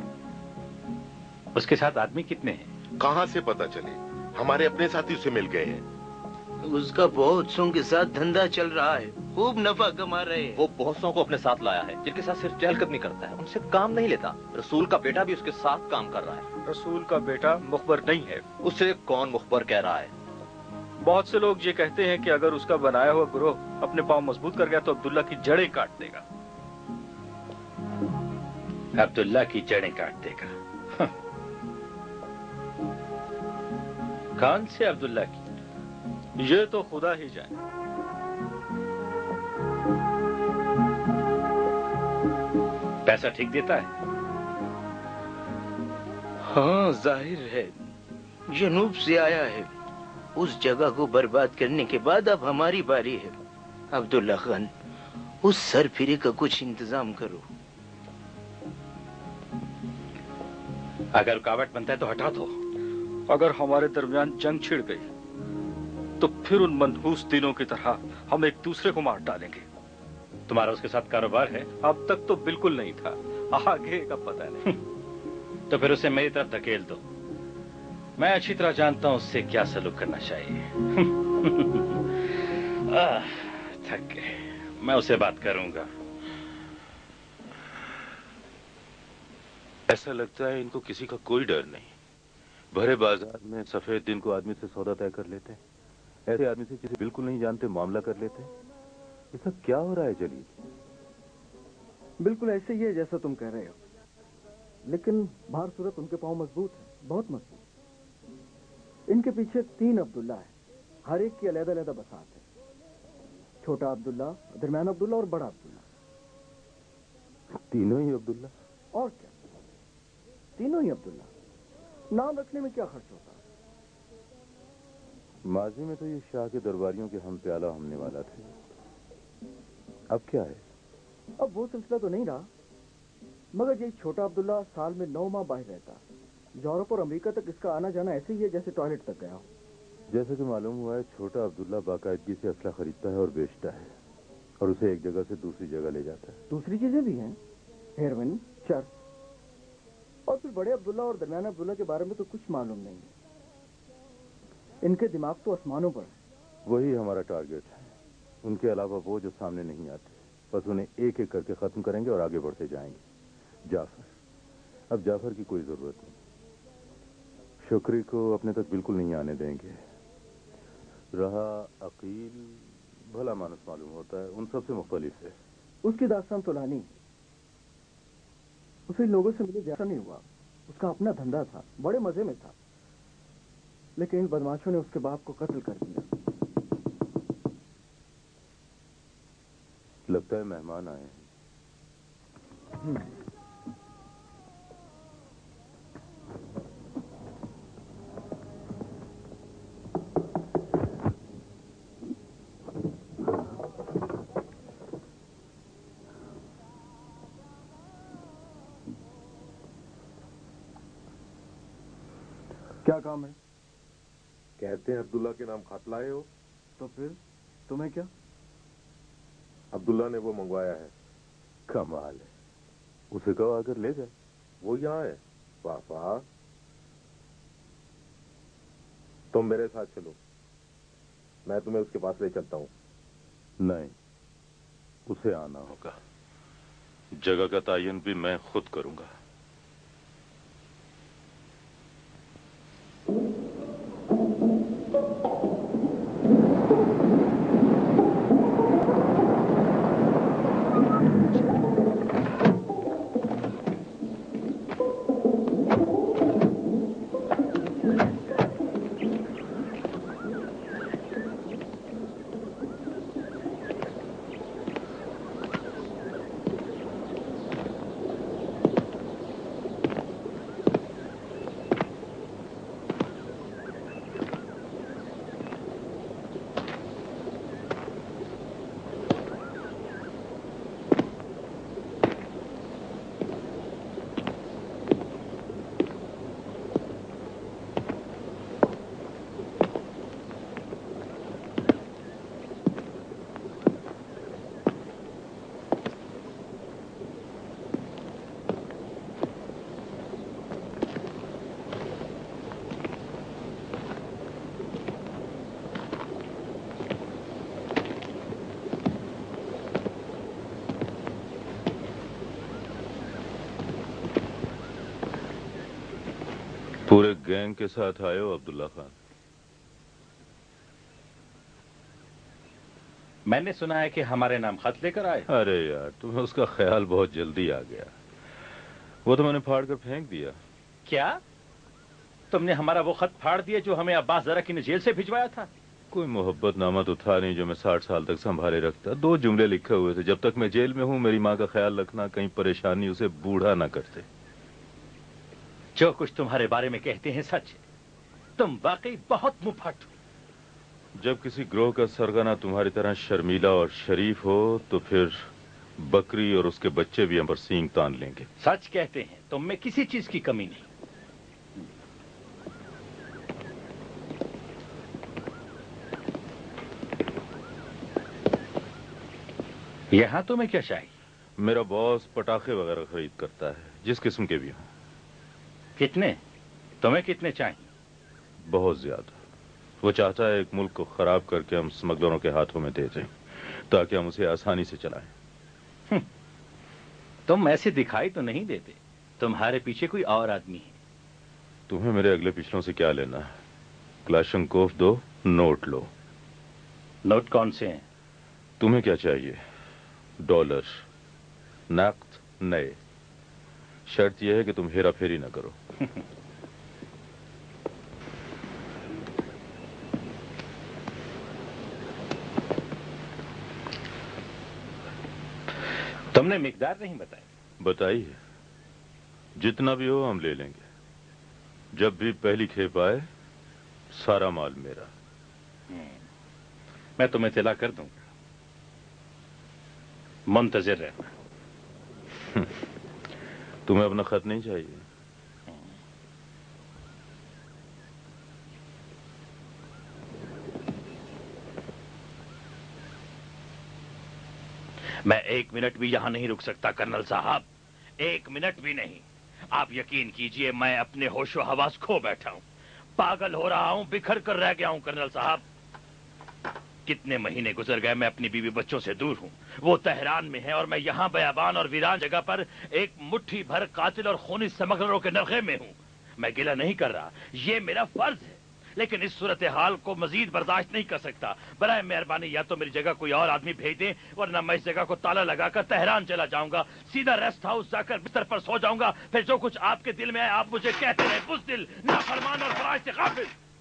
उसके साथ आदमी कितने हैं? कहाँ से पता चले, हमारे अपने साथी उसे मिल गए हैं। उसका बहुतों के साथ धंधा चल रहा है, खूब नफा कमा रहे हैं। वो बहुतों को अपने साथ लाया है, जिनके साथ सिर्फ चहलकदमी करता है, उनसे काम नहीं लेता। रसूल का बेटा भी उसके साथ काम कर रहा है। रसूल का बेटा मुखबर नहीं है। उससे कौन मुखबर कह रहा है? बहुत से लोग ये कहते हैं कि अगर उसका बनाया हुआ गिरोह अपने पांव मजबूत कर गया तो अब्दुल्ला की जड़ें काट देगा। अब्दुल्ला की जड़ें काट देगा? कौन से अब्दुल्ला की? ये तो खुदा ही जाने। पैसा ठीक देता है? हाँ, जाहिर है, जनूब से आया है। उस जगह को बर्बाद करने के बाद अब हमारी बारी है। अब्दुल्ला खान, उस सरफिरे का कुछ इंतजाम करो। अगर रुकावट बनता है तो हटा दो। अगर हमारे दरमियान जंग छिड़ गई तो फिर उन मनहूस दिनों की तरह हम एक दूसरे को मार डालेंगे। तुम्हारा उसके साथ कारोबार है? अब तक तो बिल्कुल नहीं था, आगे का पता नहीं। तो फिर उसे मेरी तरफ धकेल दो। मैं अच्छी तरह जानता हूं उससे क्या सलूक करना चाहिए। आह, थक गए, मैं उससे बात करूंगा। ऐसा लगता है इनको किसी का कोई डर नहीं। भरे बाजार में सफेद दिन को आदमी से सौदा तय कर लेते हैं, ऐसे आदमी से जिसे बिल्कुल नहीं जानते मामला कर लेते हैं। ये सब क्या हो रहा है जलील? बिल्कुल ऐसे ही है जैसा तुम कह रहे हो, लेकिन बाहर सूरत उनके पांव मजबूत है, बहुत मजबूत। इनके पीछे तीन अब्दुल्ला है, हर एक की अलग अलग बसात है। چھوٹا عبداللہ, درمیان عبداللہ اور بڑا عبداللہ. تینوں ہی عبداللہ؟ اور کیا, تینوں ہی عبداللہ. نام رکھنے میں کیا خرچ ہوتا؟ ماضی میں تو یہ شاہ کے درباریوں کے ہم پیالہ ہمنے والا تھے. اب کیا ہے؟ اب وہ سلسلہ تو نہیں رہا, مگر یہ چھوٹا عبداللہ سال میں نو ماہ باہر رہتا. یورپ اور امریکہ تک اس کا آنا جانا ایسے ہی ہے جیسے ٹوائلٹ تک گیا ہو. جیسے کہ معلوم ہوا ہے, چھوٹا عبداللہ باقاعدگی سے اسلحہ خریدتا ہے اور بیچتا ہے, اور اسے ایک جگہ سے دوسری جگہ لے جاتا ہے. دوسری چیزیں بھی ہیں, ہیروئن, چرس. اور پھر بڑے عبداللہ اور درمیان عبداللہ کے بارے میں تو کچھ معلوم نہیں ہے. ان کے دماغ تو آسمانوں پر ہے. وہی ہمارا ٹارگٹ ہے. ان کے علاوہ وہ جو سامنے نہیں آتے, بس انہیں ایک ایک کر کے ختم کریں گے اور آگے بڑھتے جائیں گے. جعفر, اب جعفر کی کوئی ضرورت نہیں. شکری کو اپنے تک بالکل نہیں آنے دیں گے. رہا عقیل, بھلا مانس معلوم ہوتا ہے, ان سب سے مختلف ہے. اس کی داستان تو لانی, اسے لوگوں سے مجھے جیسا نہیں ہوا. اس کا اپنا دھندا تھا, بڑے مزے میں تھا, لیکن ان بدماشوں نے اس کے باپ کو قتل کر دیا. لگتا ہے مہمان آئے ہیں. کیا کام ہے؟ کہتے ہیں عبداللہ کے نام خط لائے ہو. تو پھر تمہیں کیا؟ عبداللہ نے وہ منگوایا ہے. کمال ہے, اسے کہو آ کر لے جائے. وہ یہاں ہے. واہ واہ, تم میرے ساتھ چلو, میں تمہیں اس کے پاس لے چلتا ہوں. نہیں, اسے آنا ہوگا. جگہ کا تعین بھی میں خود کروں گا. پورے گینگ کے ساتھ آئے ہو عبداللہ خان؟ میں نے سنا ہے کہ ہمارے نام خط لے کر آئے. ارے یار, تمہیں اس کا خیال بہت جلدی آ گیا. وہ تو میں نے پھاڑ کر پھینک دیا. کیا تم نے ہمارا وہ خط پھاڑ دیا جو ہمیں عباس زرکی نے جیل سے بھجوایا تھا؟ کوئی محبت نامہ تو تھا نہیں جو میں ساٹھ سال تک سنبھالے رکھتا. دو جملے لکھے ہوئے تھے, جب تک میں جیل میں ہوں میری ماں کا خیال رکھنا, کہیں پریشانی اسے بوڑھا نہ کرتے. جو کچھ تمہارے بارے میں کہتے ہیں سچ ہے. تم واقعی بہت مفٹ ہو. جب کسی گروہ کا سرگنا تمہاری طرح شرمیلا اور شریف ہو تو پھر بکری اور اس کے بچے بھی ہم پر سینگ تان لیں گے. سچ کہتے ہیں, تم میں کسی چیز کی کمی نہیں. یہاں تمہیں کیا چاہیے؟ میرا باس پٹاخے وغیرہ خرید کرتا ہے, جس قسم کے بھی ہوں. کتنے؟ تمہیں کتنے چاہیے؟ بہت زیادہ. وہ چاہتا ہے ایک ملک کو خراب کر کے ہم اسمگلروں کے ہاتھوں میں دے دیں تاکہ ہم اسے آسانی سے چلائیں. تم ایسے دکھائی تو نہیں دیتے. تمہارے پیچھے کوئی اور آدمی ہے. تمہیں میرے اگلے پچھلوں سے کیا لینا؟ کلاشنکوف دو, نوٹ لو. نوٹ کون سے ہیں؟ تمہیں کیا چاہیے؟ ڈالر, نقد, نئے. شرط یہ ہے کہ تم ہیرا پھیری نہ کرو. تم نے مقدار نہیں بتائی؟ بتائی ہے، جتنا بھی ہو ہم لے لیں گے. جب بھی پہلی کھیپ آئے سارا مال میرا. میں تمہیں اطلاع کر دوں گا، منتظر رہنا. تمہیں اپنا خط نہیں چاہیے؟ میں ایک منٹ بھی یہاں نہیں رک سکتا کرنل صاحب، ایک منٹ بھی نہیں. آپ یقین کیجئے میں اپنے ہوش و حواس کھو بیٹھا ہوں، پاگل ہو رہا ہوں، بکھر کر رہ گیا ہوں کرنل صاحب. کتنے مہینے گزر گئے میں اپنی بیوی بچوں سے دور ہوں، وہ تہران میں ہے اور میں یہاں بیابان اور ویران جگہ پر ایک مٹھی بھر قاتل اور خونی سمگلروں کے نرغے میں ہوں. میں گلہ نہیں کر رہا، یہ میرا فرض ہے، لیکن اس صورتحال کو مزید برداشت نہیں کر سکتا. برائے مہربانی یا تو میری جگہ کوئی اور آدمی بھیج دیں، ورنہ میں اس جگہ کو تالا لگا کر تہران چلا جاؤں گا. سیدھا ریسٹ ہاؤس جا کر بستر پر سو جاؤں گا. پھر جو کچھ آپ کے دل میں ہے آپ مجھے کہتے رہے. بزدل، نافرمان اور فراش سے غافل.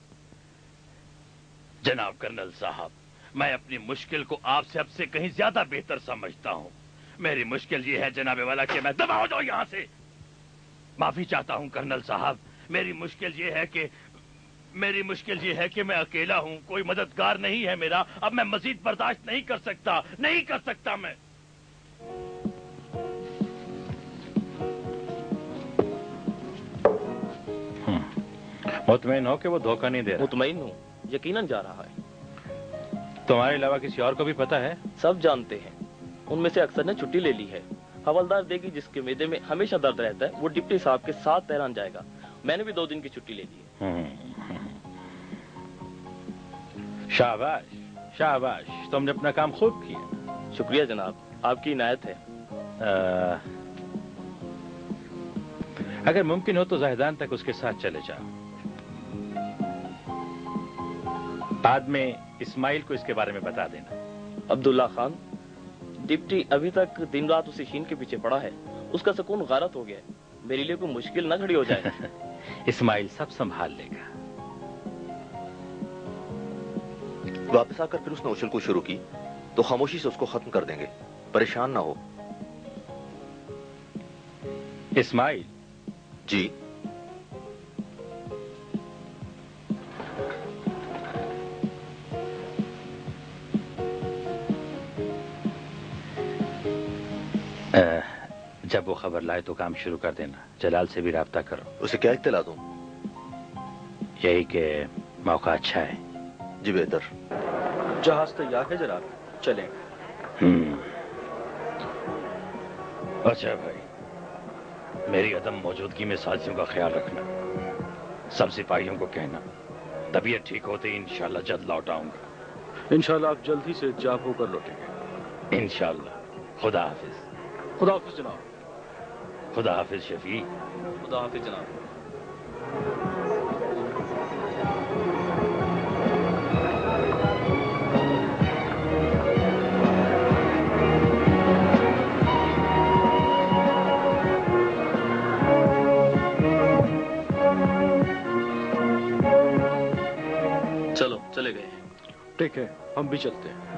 جناب کرنل صاحب، میں اپنی مشکل کو آپ سے اب سے کہیں زیادہ بہتر سمجھتا ہوں. میری مشکل یہ ہے جناب والا کہ میں دبا ہو جاؤں یہاں سے. معافی چاہتا ہوں کرنل صاحب، میری مشکل یہ ہے کہ میری مشکل یہ ہے کہ میں اکیلا ہوں، کوئی مددگار نہیں ہے میرا. اب میں مزید برداشت نہیں کر سکتا، نہیں کر سکتا میں. مطمئن ہو کہ وہ دھوکہ نہیں دے رہا؟ مطمئن ہوں، یقیناً جا رہا ہے. تمہارے علاوہ کسی اور کو بھی پتا ہے؟ سب جانتے ہیں. ان میں سے اکثر نے چھٹی لے لی ہے. حوالدار دے گی جس کے معدے میں ہمیشہ درد رہتا ہے وہ ڈپٹی صاحب کے ساتھ تہران جائے گا. میں نے بھی دو دن کی چھٹی لے لی ہے. شاباش شاباش، تم نے اپنا کام خوب کیا. شکریہ جناب، آپ کی عنایت ہے. اگر ممکن ہو تو زاہدان تک اس کے ساتھ چلے جاؤ. بعد میں اسماعیل کو اس کے بارے میں بتا دینا. عبداللہ خان، ڈپٹی ابھی تک دن رات اسی شین کے پیچھے پڑا ہے. اس کا سکون غارت ہو گیا ہے. میرے لیے کوئی مشکل نہ کھڑی ہو جائے. اسماعیل سب سنبھال لے گا. واپس آ کر پھر اس نے اچھل کو شروع کی تو خاموشی سے اس کو ختم کر دیں گے. پریشان نہ ہو. اسماعیل. جی. جب وہ خبر لائے تو کام شروع کر دینا. جلال سے بھی رابطہ کرو. اسے کیا اطلاع دوں؟ یہی کہ موقع اچھا ہے. جی بہتر. جہاز تیار ہے جناب، چلیں. اچھا بھائی، میری عدم موجودگی میں ساتھیوں کا خیال رکھنا. سب سپاہیوں کو کہنا طبیعت ٹھیک ہوتے ہی انشاءاللہ جلد لوٹ آؤں گا. انشاءاللہ آپ جلد ہی سے جاب ہو کر لوٹیں گے. انشاءاللہ. خدا حافظ. خدا حافظ جناب. خدا حافظ شفیع. خدا حافظ جناب. چلو چلے گئے. ٹھیک ہے، ہم بھی چلتے ہیں.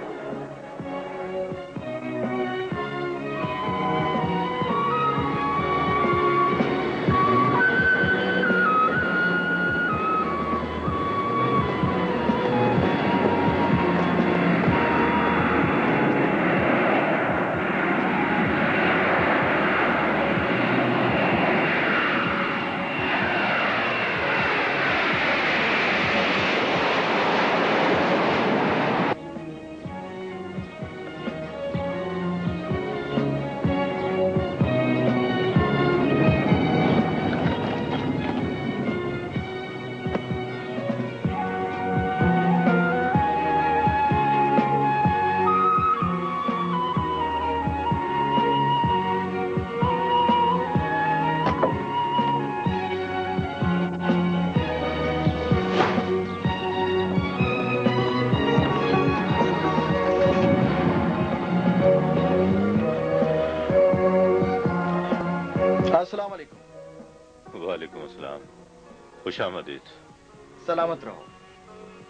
السلام علیکم. وعلیکم السلام. خوش آمدید. سلامت رہو.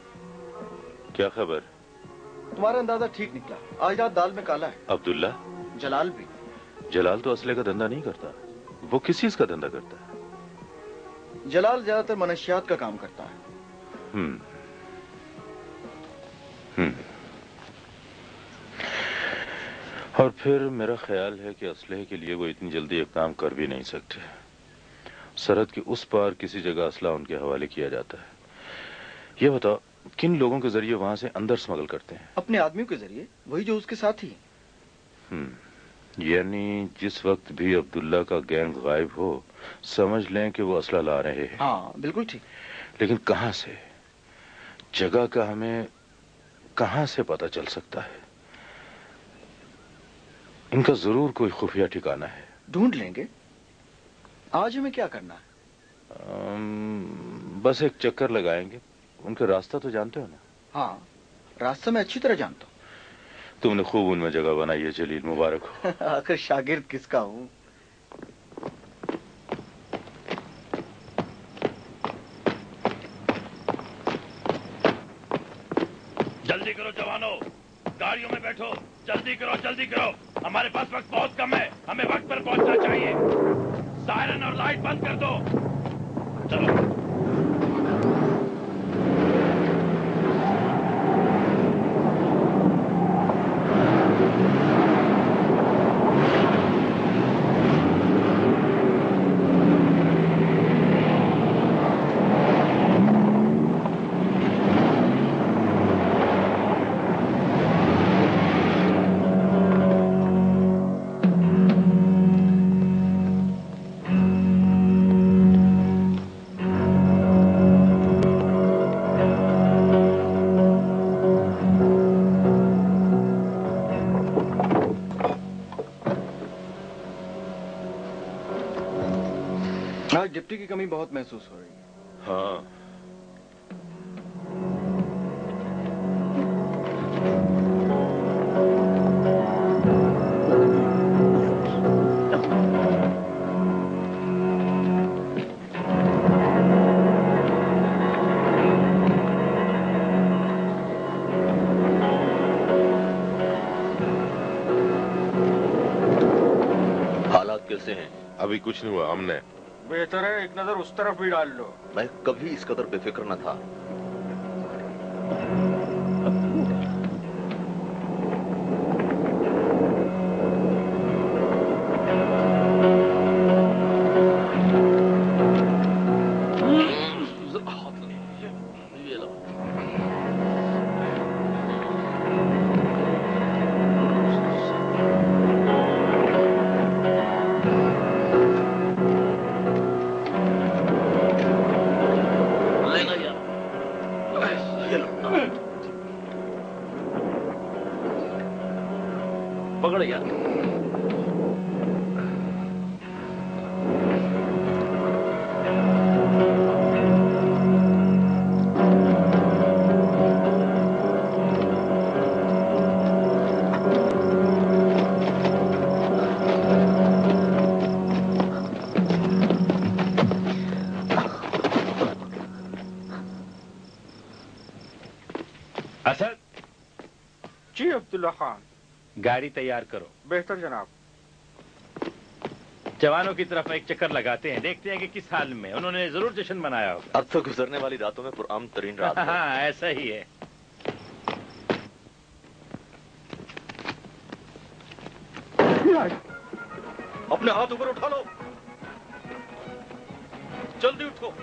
کیا خبر؟ تمہارا اندازہ ٹھیک نکلا. آج رات دال میں کالا ہے. عبداللہ، जलाल भी। जलाल तो असले का धंधा नहीं करता, वो किस चीज का धंधा करता है? जलाल ज्यादातर मनशियात का काम करता है। हम्म हम्म और फिर मेरा ख्याल है कि असलहे के लिए वो इतनी जल्दी एक काम कर भी नहीं सकते। सरहद के उस पार किसी जगह असला उनके हवाले किया जाता है। ये बताओ, किन लोगों के जरिए वहां से अंदर स्मगल करते हैं? अपने आदमियों के जरिए, वही जो उसके साथ ही। हम्म यानी जिस वक्त भी अब्दुल्ला का गैंग गायब हो, समझ लें कि वो असला ला रहे हैं। हाँ बिल्कुल ठीक। लेकिन कहां से, जगह का हमें कहां से पता चल सकता है? इनका जरूर कोई खुफिया ठिकाना है। ढूंढ लेंगे। आज हमें क्या करना है? आम, बस एक चक्कर लगाएंगे। उनका रास्ता तो जानते हो ना? हाँ, रास्ता मैं अच्छी तरह जानता हूँ। तुमने खूब उनमें जगह बनाई है जलील, मुबारक हो। आखिर शागिर्द किसका हूँ? जल्दी करो जवानों, गाड़ियों में बैठो, जल्दी करो जल्दी करो, हमारे पास वक्त बहुत कम है, हमें वक्त पर पहुंचना चाहिए। सायरन और लाइट बंद कर दो। चलो। डिप्टी की कमी बहुत महसूस हो रही है। हाँ, हालात कैसे हैं? अभी कुछ नहीं हुआ, हमने बेहतर है एक नजर उस तरफ भी डाल लो। मैं कभी इस कदर बेफिक्र न था। पकड़ यार। असद। जी अब्दुल्ला खान। गाड़ी तैयार करो। बेहतर जनाब। जवानों की तरफ एक चक्कर लगाते हैं, देखते हैं कि किस हाल में। उन्होंने जरूर जश्न मनाया होगा। अब तो गुजरने वाली रातों में पुरअमन तरीन रात है। हाँ ऐसा ही है। अपने हाथ ऊपर उठा लो, जल्दी उठो।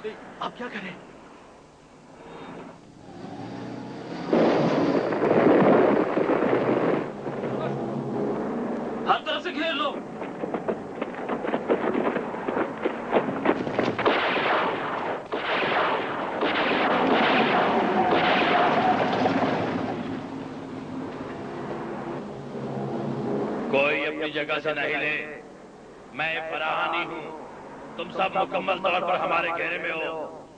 गई। आप क्या करें? हर तरफ से घेर लो। कोई अपनी जगह से नहीं ले। मैं फराहानी हूँ। तुम सब मुकम्मल तौर पर हमारे घेरे में हो।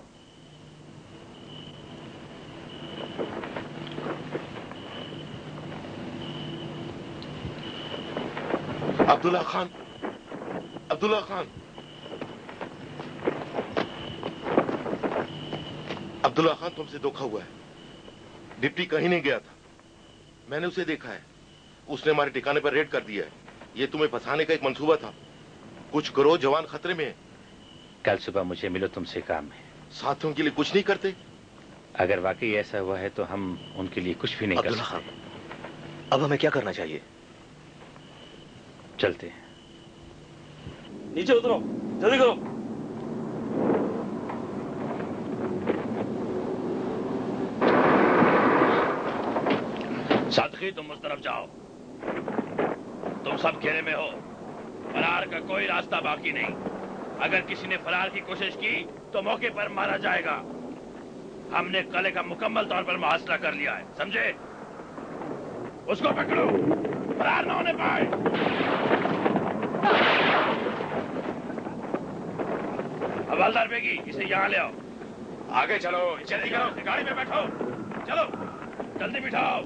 अब्दुल्ला खान, अब्दुल्ला खान, अब्दुल्ला खान, तुमसे धोखा हुआ है। डिप्टी कहीं नहीं गया था। मैंने उसे देखा है। उसने हमारे ठिकाने पर रेड कर दिया है। ये तुम्हें फंसाने का एक मंसूबा था। कुछ करो, जवान खतरे में है। कल सुबह मुझे मिलो, तुमसे काम है। साथियों के लिए कुछ नहीं करते? अगर वाकई ऐसा हुआ है तो हम उनके लिए कुछ भी नहीं कर सकते। अब हमें क्या करना चाहिए? चलते हैं। नीचे उतरो, जल्दी करो। सादकी, तुम उस तरफ जाओ। तुम सब घेरे में हो। फरार का कोई रास्ता बाकी नहीं। अगर किसी ने फरार की कोशिश की तो मौके पर मारा जाएगा। हमने कले का मुकम्मल तौर पर मुहासरा कर लिया है, समझे? उसको पकड़ो, फरार ना होने पाए। हवलदार बेगी, इसे यहाँ ले आओ। आगे चलो, जल्दी करो, गाड़ी में बैठो। चलो, जल्दी बिठाओ।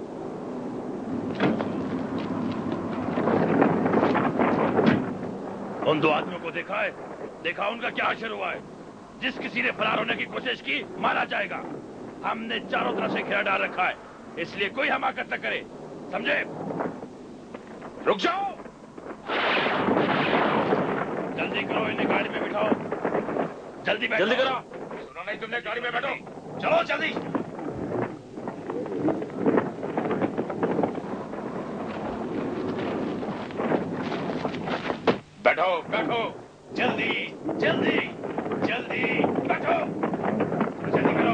उन दो आदमियों को देखा है? देखा उनका क्या असर हुआ है? जिस किसी ने फरार होने की कोशिश की, मारा जाएगा। हमने चारों तरफ से घेरा डाल रखा है, इसलिए कोई हमाकत न करे, समझे? रुक जाओ, जल्दी करो, इन्हें गाड़ी में बिठाओ। जल्दी बैठो। जल्दी करो। सुनो नहीं तुमने? गाड़ी में बैठो, चलो जल्दी। बैठो बैठो, जल्दी जल्दी जल्दी बैठो, जल्दी करो।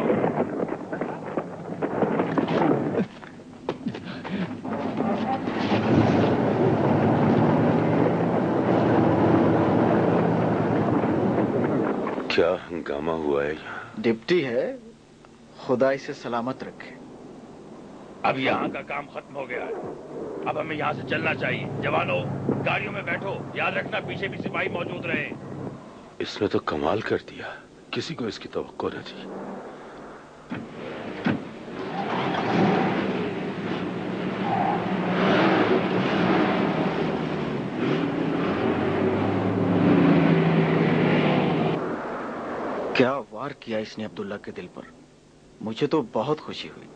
क्या हंगामा हुआ है यहाँ? डिप्टी है, खुदा इसे सलामत रखे। अब यहाँ का काम खत्म हो गया है। अब हमें यहाँ से चलना चाहिए। जवानों, गाड़ियों में बैठो। याद रखना, पीछे भी सिपाही मौजूद रहे। इसने तो कमाल कर दिया। किसी को इसकी तवक्को न थी। क्या वार किया इसने अब्दुल्ला के दिल पर। मुझे तो बहुत खुशी हुई।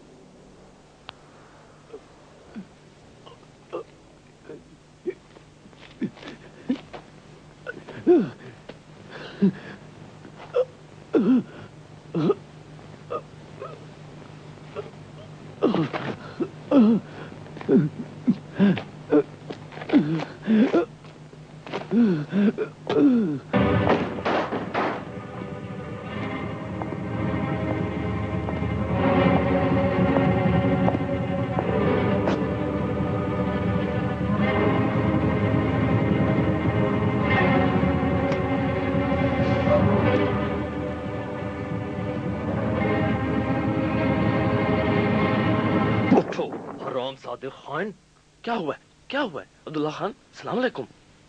सादिक खान, क्या हुआ है? क्या हुआ है? अब्दुल्ला खान, सलाम अलैकुम।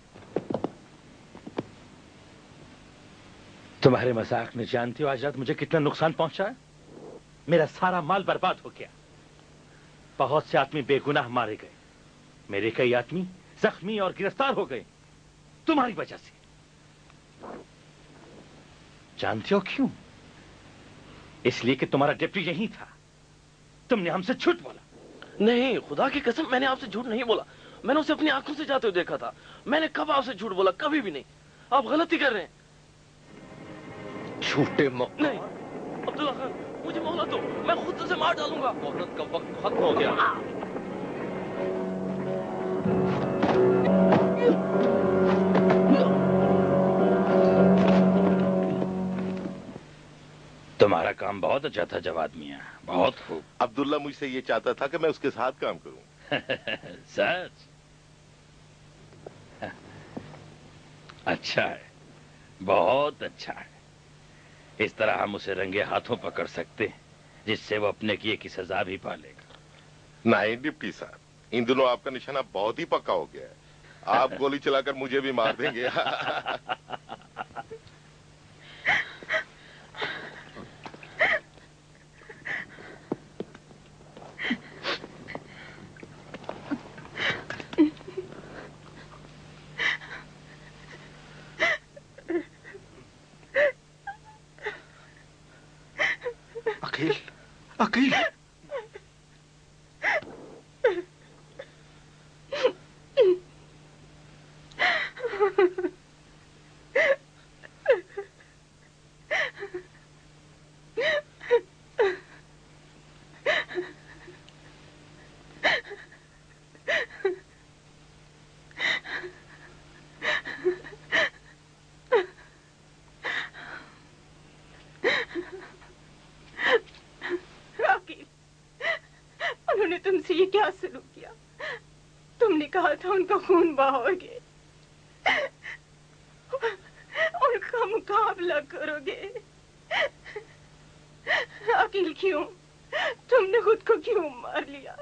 तुम्हारे मजाक ने जानती हो आज रात मुझे कितना नुकसान पहुंचा है? मेरा सारा माल बर्बाद हो गया। बहुत से आदमी बेगुनाह मारे गए। मेरे कई आदमी जख्मी और गिरफ्तार हो गए तुम्हारी वजह से। जानते हो क्यों? इसलिए कि तुम्हारा डिप्टी यही था। तुमने हमसे झूठ बोला। नहीं, खुदा की कसम, मैंने आपसे झूठ नहीं बोला। मैंने उसे अपनी आंखों से जाते हुए देखा था। मैंने कब आपसे झूठ बोला? कभी भी नहीं। आप गलती कर रहे हैं। झूठे मौ... नहीं अब्दुल्ला खान, मुझे मोहलत दो। मैं खुद उसे मार डालूंगा। मोहलत का वक्त खत्म हो गया। तुम्हारा काम बहुत अच्छा था जवाद मियाँ, बहुत खूब। अब्दुल्ला मुझसे ये चाहता था कि मैं उसके साथ काम करूं। सच? अच्छा है, बहुत अच्छा है। इस तरह हम उसे रंगे हाथों पकड़ सकते हैं, जिससे वो अपने किए की सजा भी पालेगा। नहीं डिप्टी साहब, इन दिनों आपका निशाना बहुत ही पक्का हो गया है। आप गोली चलाकर मुझे भी मार देंगे। अकील, अकील। उन्होंने तुमसे ये क्या सलूक किया? तुमने कहा था उनका खून बहाओगे, उनका मुकाबला करोगे। अकील क्यों? तुमने खुद को क्यों मार लिया?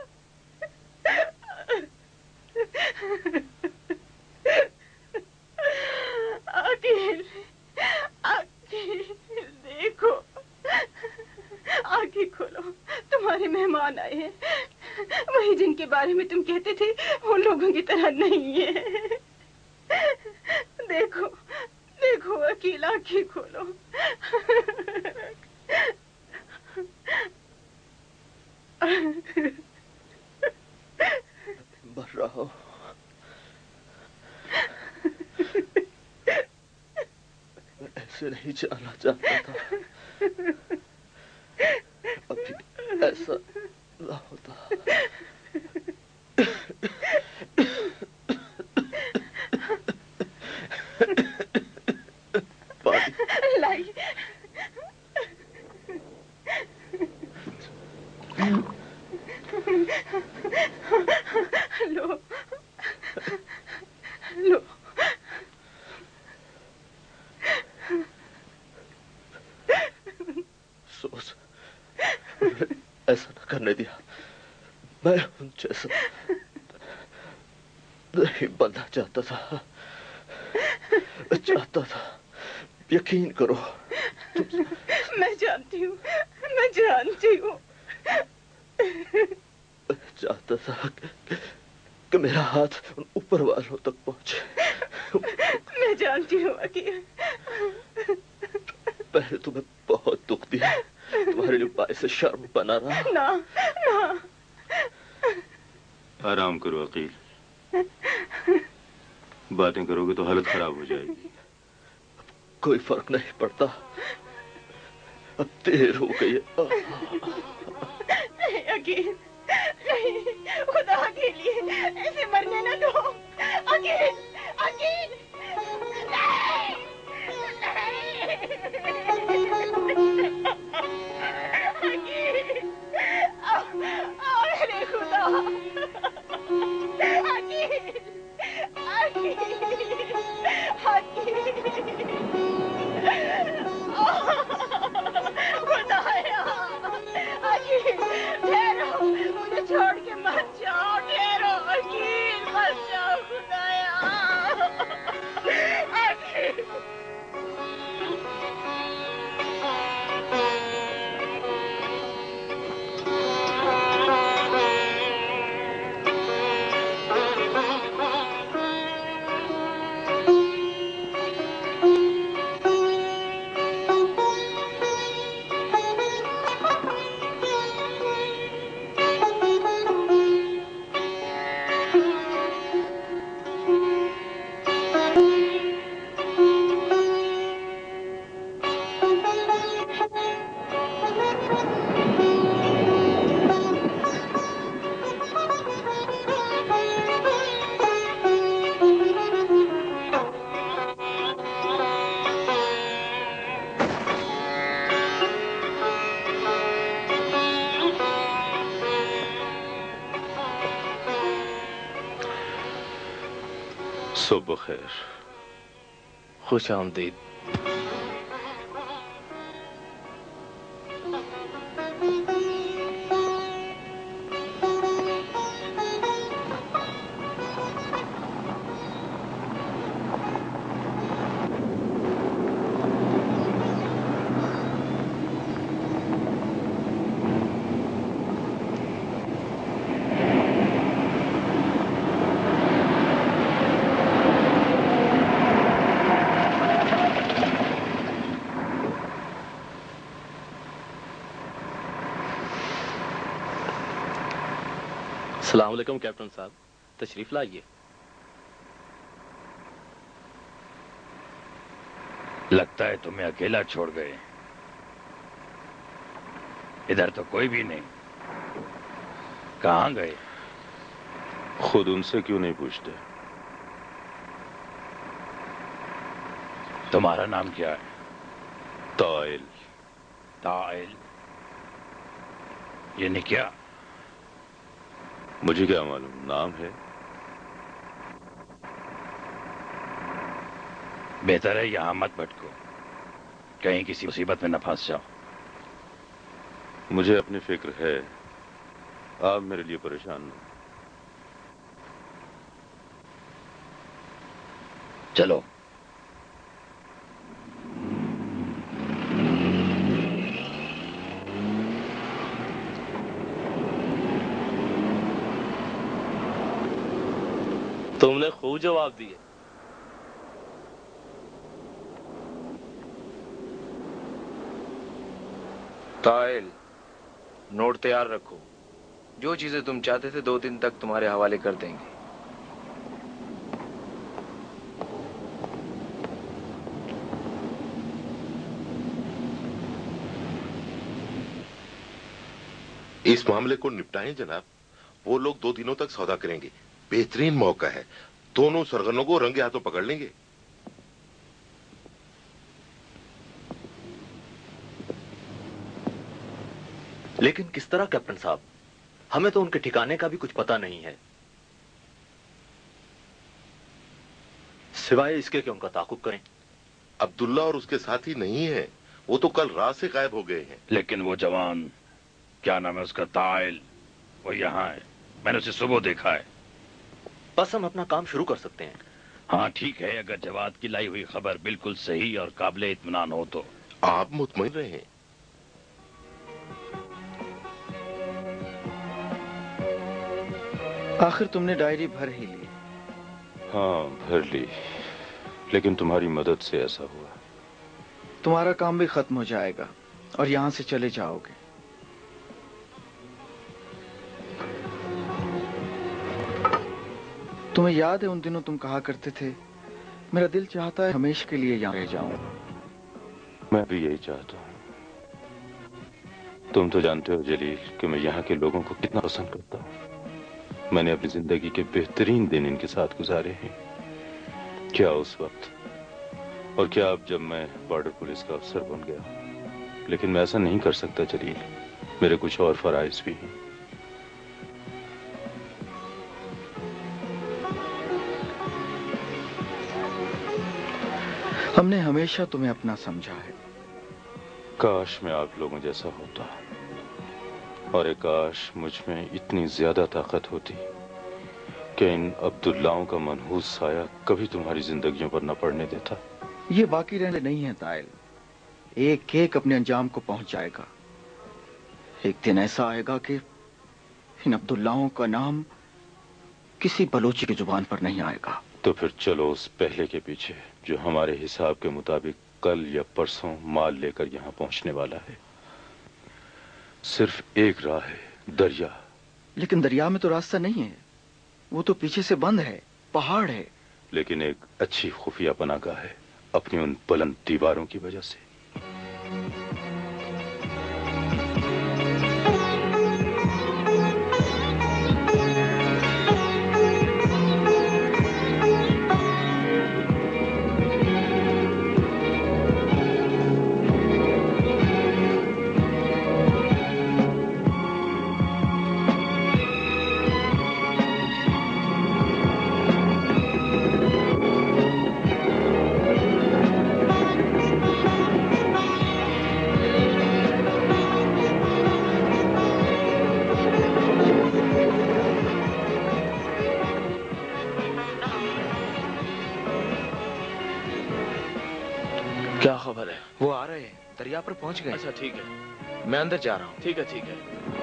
अकील, अकील देखो, आंखें खोलो, तुम्हारे मेहमान आए हैं। वही जिनके बारे में तुम कहते थे उन लोगों की तरह नहीं है। देखो, देखो अकील, आंखें खोलो। मर रहा हूं। मैं ऐसे नहीं जाना चाहता था। अभी ऐसा ना होता। पानी लाई। लो, लो। सोच, ऐसा न करने दिया। मैं उन जैसा नहीं बनना चाहता था। चाहता था, यकीन करो। मैं जानती हूँ, मैं जानती हूँ। चाहता था कि, कि मेरा हाथ उन ऊपर वालों तक पहुंचे। मैं जानती हूँ अकील। पहले तुम्हें बहुत दुख दिया, तुम्हारे लिए बाइस से शर्म बना रहा। ना, ना। आराम करो अकील, बातें करोगे तो हालत खराब हो जाएगी। कोई फर्क नहीं पड़ता, अब देर हो गई है। नहीं अकील, नहीं, खुदा के लिए ऐसे मरने न दो। अकील, अकील, नहीं, नहीं। अरे खुदा, अकील, अकील, अकील, खुदाया, अकील, ठहरो, मुझे छोड़ के मत जाओ, ठहरो, अकील, मत जाओ, खुदाया। صبح خیر. خوش آمدید. السلام علیکم کیپٹن صاحب، تشریف لائیے. لگتا ہے تمہیں اکیلا چھوڑ گئے. ادھر تو کوئی بھی نہیں. کہاں گئے؟ خود ان سے کیوں نہیں پوچھتے؟ تمہارا نام کیا ہے؟ طائل. طائل یعنی کیا؟ مجھے کیا معلوم، نام ہے. بہتر ہے یہاں مت بھٹکو، کہیں کسی مصیبت میں نہ پھنس جاؤ. مجھے اپنی فکر ہے، آپ میرے لیے پریشان نہ. چلو. تم نے خوب جواب دیے. طائل، نوٹ تیار رکھو. جو چیزیں تم چاہتے تھے دو دن تک تمہارے حوالے کر دیں گے. اس معاملے کو نپٹائیں جناب. وہ لوگ دو دنوں تک سودا کریں گے. بہترین موقع ہے، دونوں سرگنوں کو رنگے ہاتھوں پکڑ لیں گے. لیکن کس طرح کیپٹن صاحب؟ ہمیں تو ان کے ٹھکانے کا بھی کچھ پتہ نہیں ہے، سوائے اس کے کہ ان کا تعاقب کریں. عبداللہ اور اس کے ساتھی نہیں ہیں، وہ تو کل رات سے غائب ہو گئے ہیں. لیکن وہ جوان، کیا نام ہے اس کا، طائل، وہ یہاں ہے. میں نے اسے صبح دیکھا ہے. بس ہم اپنا کام شروع کر سکتے ہیں. ہاں ٹھیک ہے، اگر جواد کی لائی ہوئی خبر بالکل صحیح اور قابل اطمینان ہو تو. آپ مطمئن رہیں. آخر تم نے ڈائری بھر ہی لی. ہاں بھر لی، لیکن تمہاری مدد سے ایسا ہوا. تمہارا کام بھی ختم ہو جائے گا اور یہاں سے چلے جاؤ گے. تمہیں یاد ہے ان دنوں تم کہا کرتے تھے میرا دل چاہتا ہے ہمیشہ کے لیے یہاں رہ جاؤں. میں بھی یہی چاہتا ہوں. تم تو جانتے ہو جلیل کہ میں یہاں کے لوگوں کو کتنا پسند کرتا ہوں. میں نے اپنی زندگی کے بہترین دن ان کے ساتھ گزارے ہیں. کیا اس وقت، اور کیا اب جب میں بارڈر پولیس کا افسر بن گیا. لیکن میں ایسا نہیں کر سکتا جلیل، میرے کچھ اور فرائض بھی ہیں. ہم نے ہمیشہ تمہیں اپنا سمجھا ہے. کاش میں آپ لوگوں جیسا ہوتا، اور ایک کاش مجھ میں اتنی زیادہ طاقت ہوتی کہ ان عبداللہوں کا منحوس سایہ کبھی تمہاری زندگیوں پر نہ پڑنے دیتا. یہ باقی رہنے نہیں ہے طائل، ایک ایک اپنے انجام کو پہنچ جائے گا. ایک دن ایسا آئے گا کہ ان عبداللہوں کا نام کسی بلوچی کی زبان پر نہیں آئے گا. تو پھر چلو اس پہلے کے پیچھے جو ہمارے حساب کے مطابق کل یا پرسوں مال لے کر یہاں پہنچنے والا ہے. صرف ایک راہ ہے، دریا. لیکن دریا میں تو راستہ نہیں ہے، وہ تو پیچھے سے بند ہے، پہاڑ ہے. لیکن ایک اچھی خفیہ پناہ گاہ ہے، اپنی ان بلند دیواروں کی وجہ سے. دریا پر پہنچ گئے. اچھا ٹھیک ہے. میں اندر جا رہا ہوں. ٹھیک ہے ٹھیک ہے.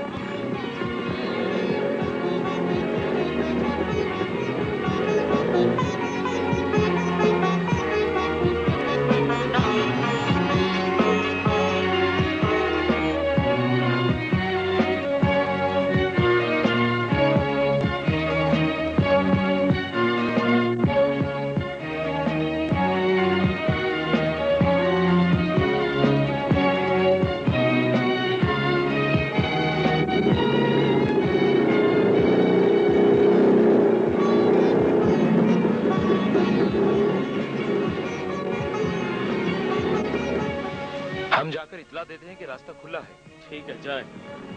ہم جا کر اطلاع دیتے ہیں کہ راستہ کھلا ہے. ٹھیک ہے جائیں.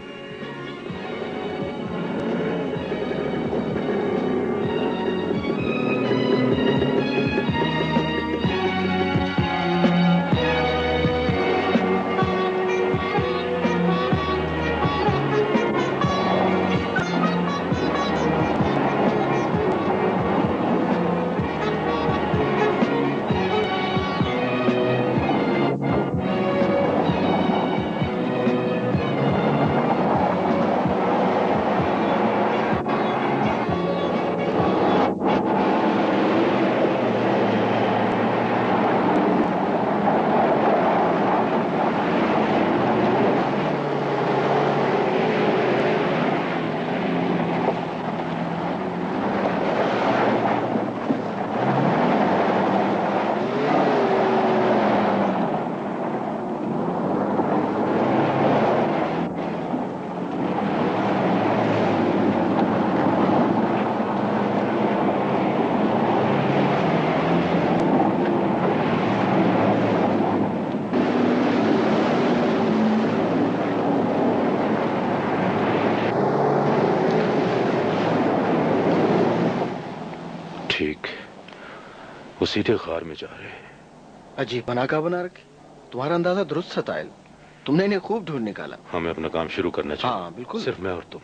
وہ سیدھے غار میں جا رہے ہیں. عجیب بنا کا بنا رکھے. تمہارا اندازہ درست تھا طائل. تم نے انہیں خوب ڈھونڈ نکالا. ہمیں اپنا کام شروع کرنا چاہیے. ہاں بالکل. صرف میں اور تم.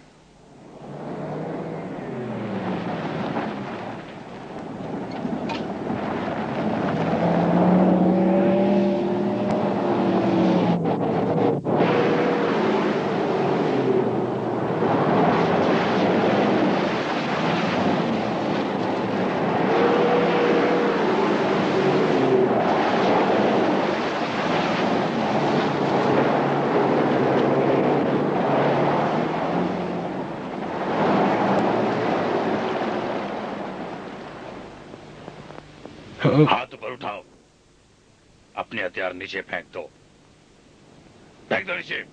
ہاتھ اوپر اٹھاؤ. اپنے ہتھیار نیچے پھینک دو. پھینک دو نیچے.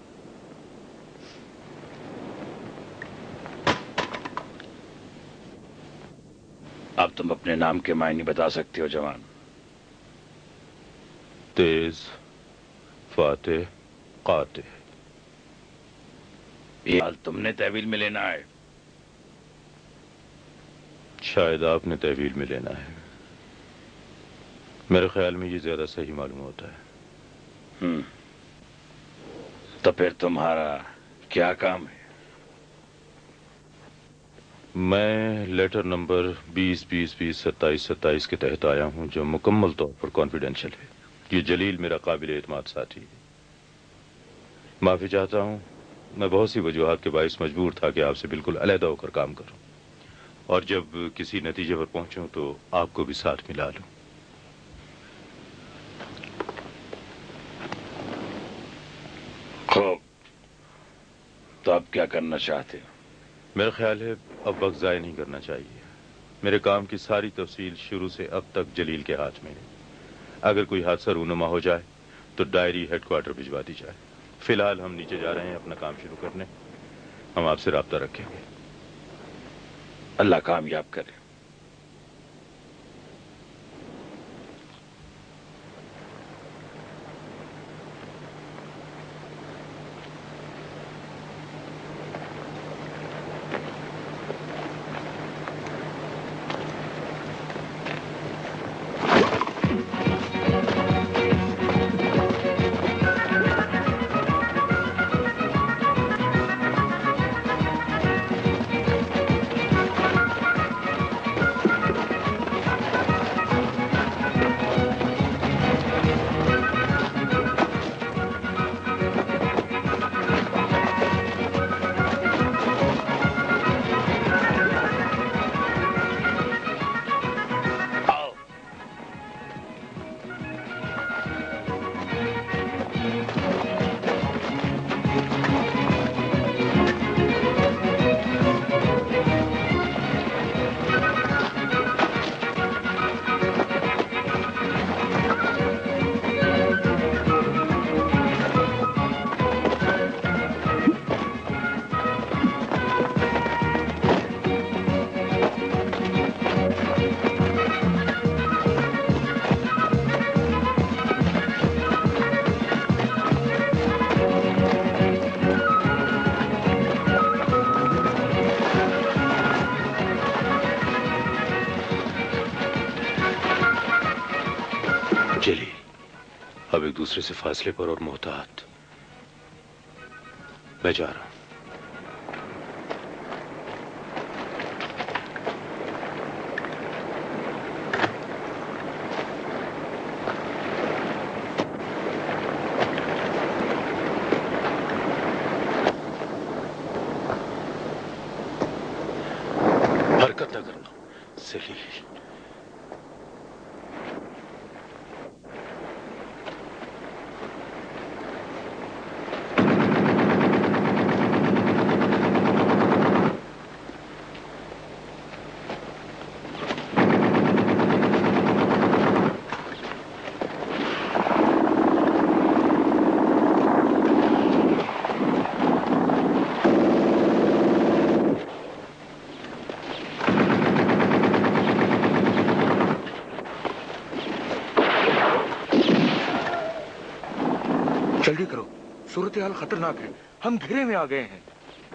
اب تم اپنے نام کے معنی بتا سکتے ہو جوان. تیز، فاتح، قاتل. یہ حال تم نے تحویل میں لینا ہے. شاید آپ نے تحویل میں لینا ہے. میرے خیال میں یہ زیادہ صحیح معلوم ہوتا ہے. ہم تو پھر تمہارا کیا کام ہے؟ میں لیٹر نمبر بیس بیس بیس ستائیس ستائیس کے تحت آیا ہوں جو مکمل طور پر کانفیڈینشیل ہے. یہ جلیل میرا قابل اعتماد ساتھی ہے. معافی چاہتا ہوں. میں بہت سی وجوہات کے باعث مجبور تھا کہ آپ سے بالکل علیحدہ ہو کر کام کروں اور جب کسی نتیجے پر پہنچوں تو آپ کو بھی ساتھ ملا لوں. خوب. تو اب کیا کرنا چاہتے ہو؟ میرا خیال ہے اب وقت ضائع نہیں کرنا چاہیے. میرے کام کی ساری تفصیل شروع سے اب تک جلیل کے ہاتھ میں ہے. اگر کوئی حادثہ رونما ہو جائے تو ڈائری ہیڈ کوارٹر بھجوا دی جائے. فی الحال ہم نیچے جا رہے ہیں اپنا کام شروع کرنے. ہم آپ سے رابطہ رکھیں گے. اللہ کامیاب کرے. दूसरे से फासले पर और मोहतात। मैं जा रहा हूं। हरकत न करना सलील। जल्दी करो, सूरत हाल खतरनाक है, हम घेरे में आ गए हैं।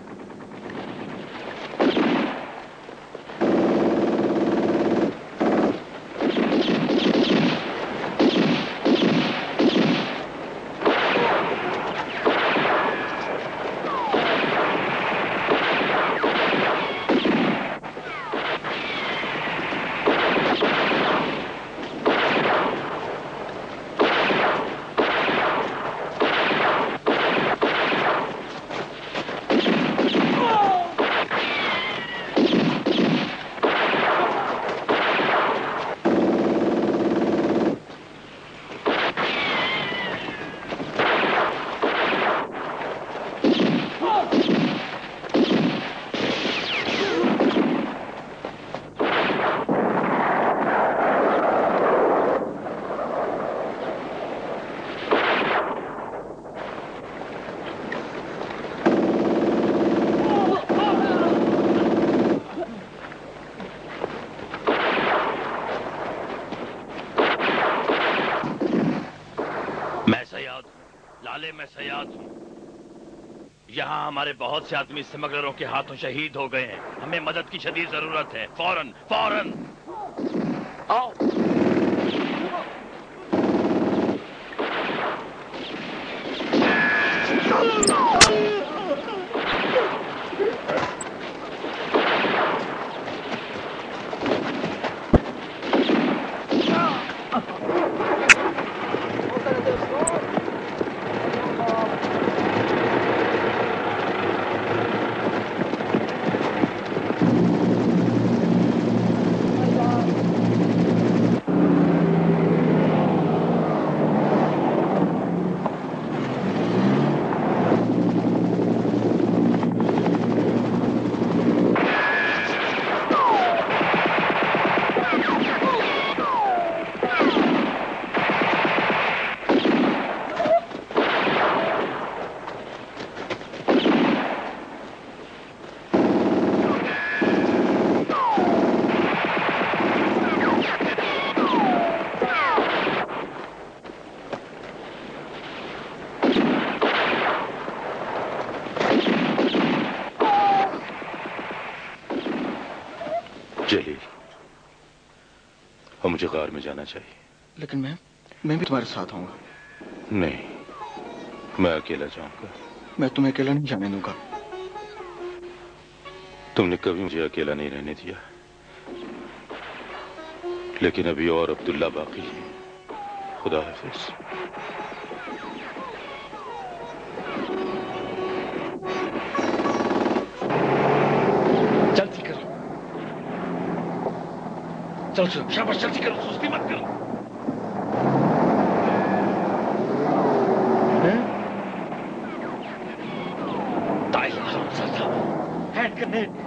मैं सयाद हूं। यहाँ हमारे बहुत से आदमी स्मगलरों के हाथों शहीद हो गए हैं। हमें मदद की शदीद जरूरत है। फौरन फौरन आओ। जलील, और मुझे गार में जाना चाहिए। लेकिन मैं मैं भी तुम्हारे साथ आऊंगा। नहीं, मैं अकेला जाऊंगा। मैं तुम्हें अकेला नहीं जाने दूंगा। तुमने कभी मुझे अकेला नहीं रहने दिया, लेकिन अभी और अब्दुल्ला बाकी है। खुदा हाफिज। जल्दी करो, चलो चलो, शाबाश, जल्दी करो, सुस्ती मत करो। Hand grenade.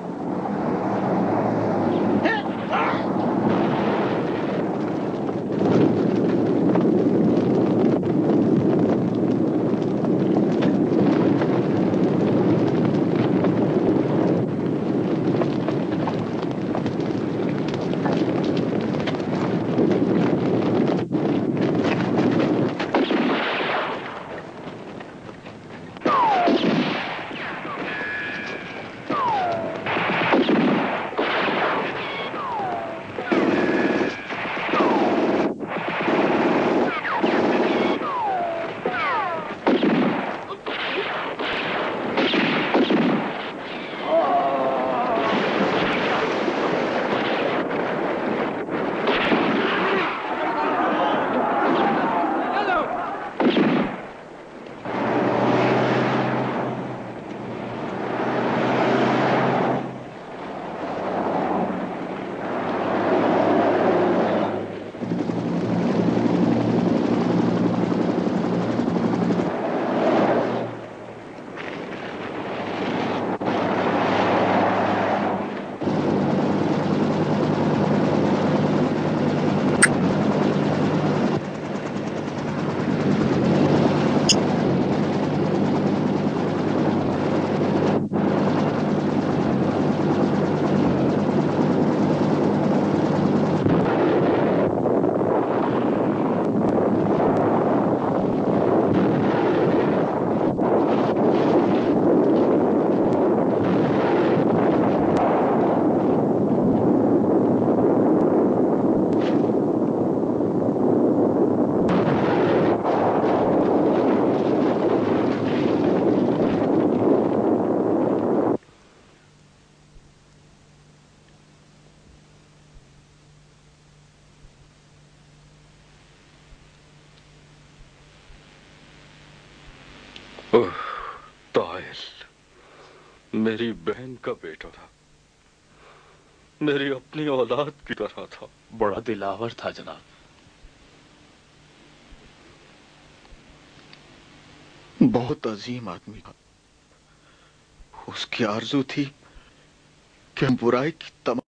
ओह, ताहिल मेरी बहन का बेटा था, मेरी अपनी औलाद की तरह था। बड़ा दिलावर था जनाब। बहुत अजीम आदमी था। उसकी आरज़ू थी कि हम बुराई की तमाम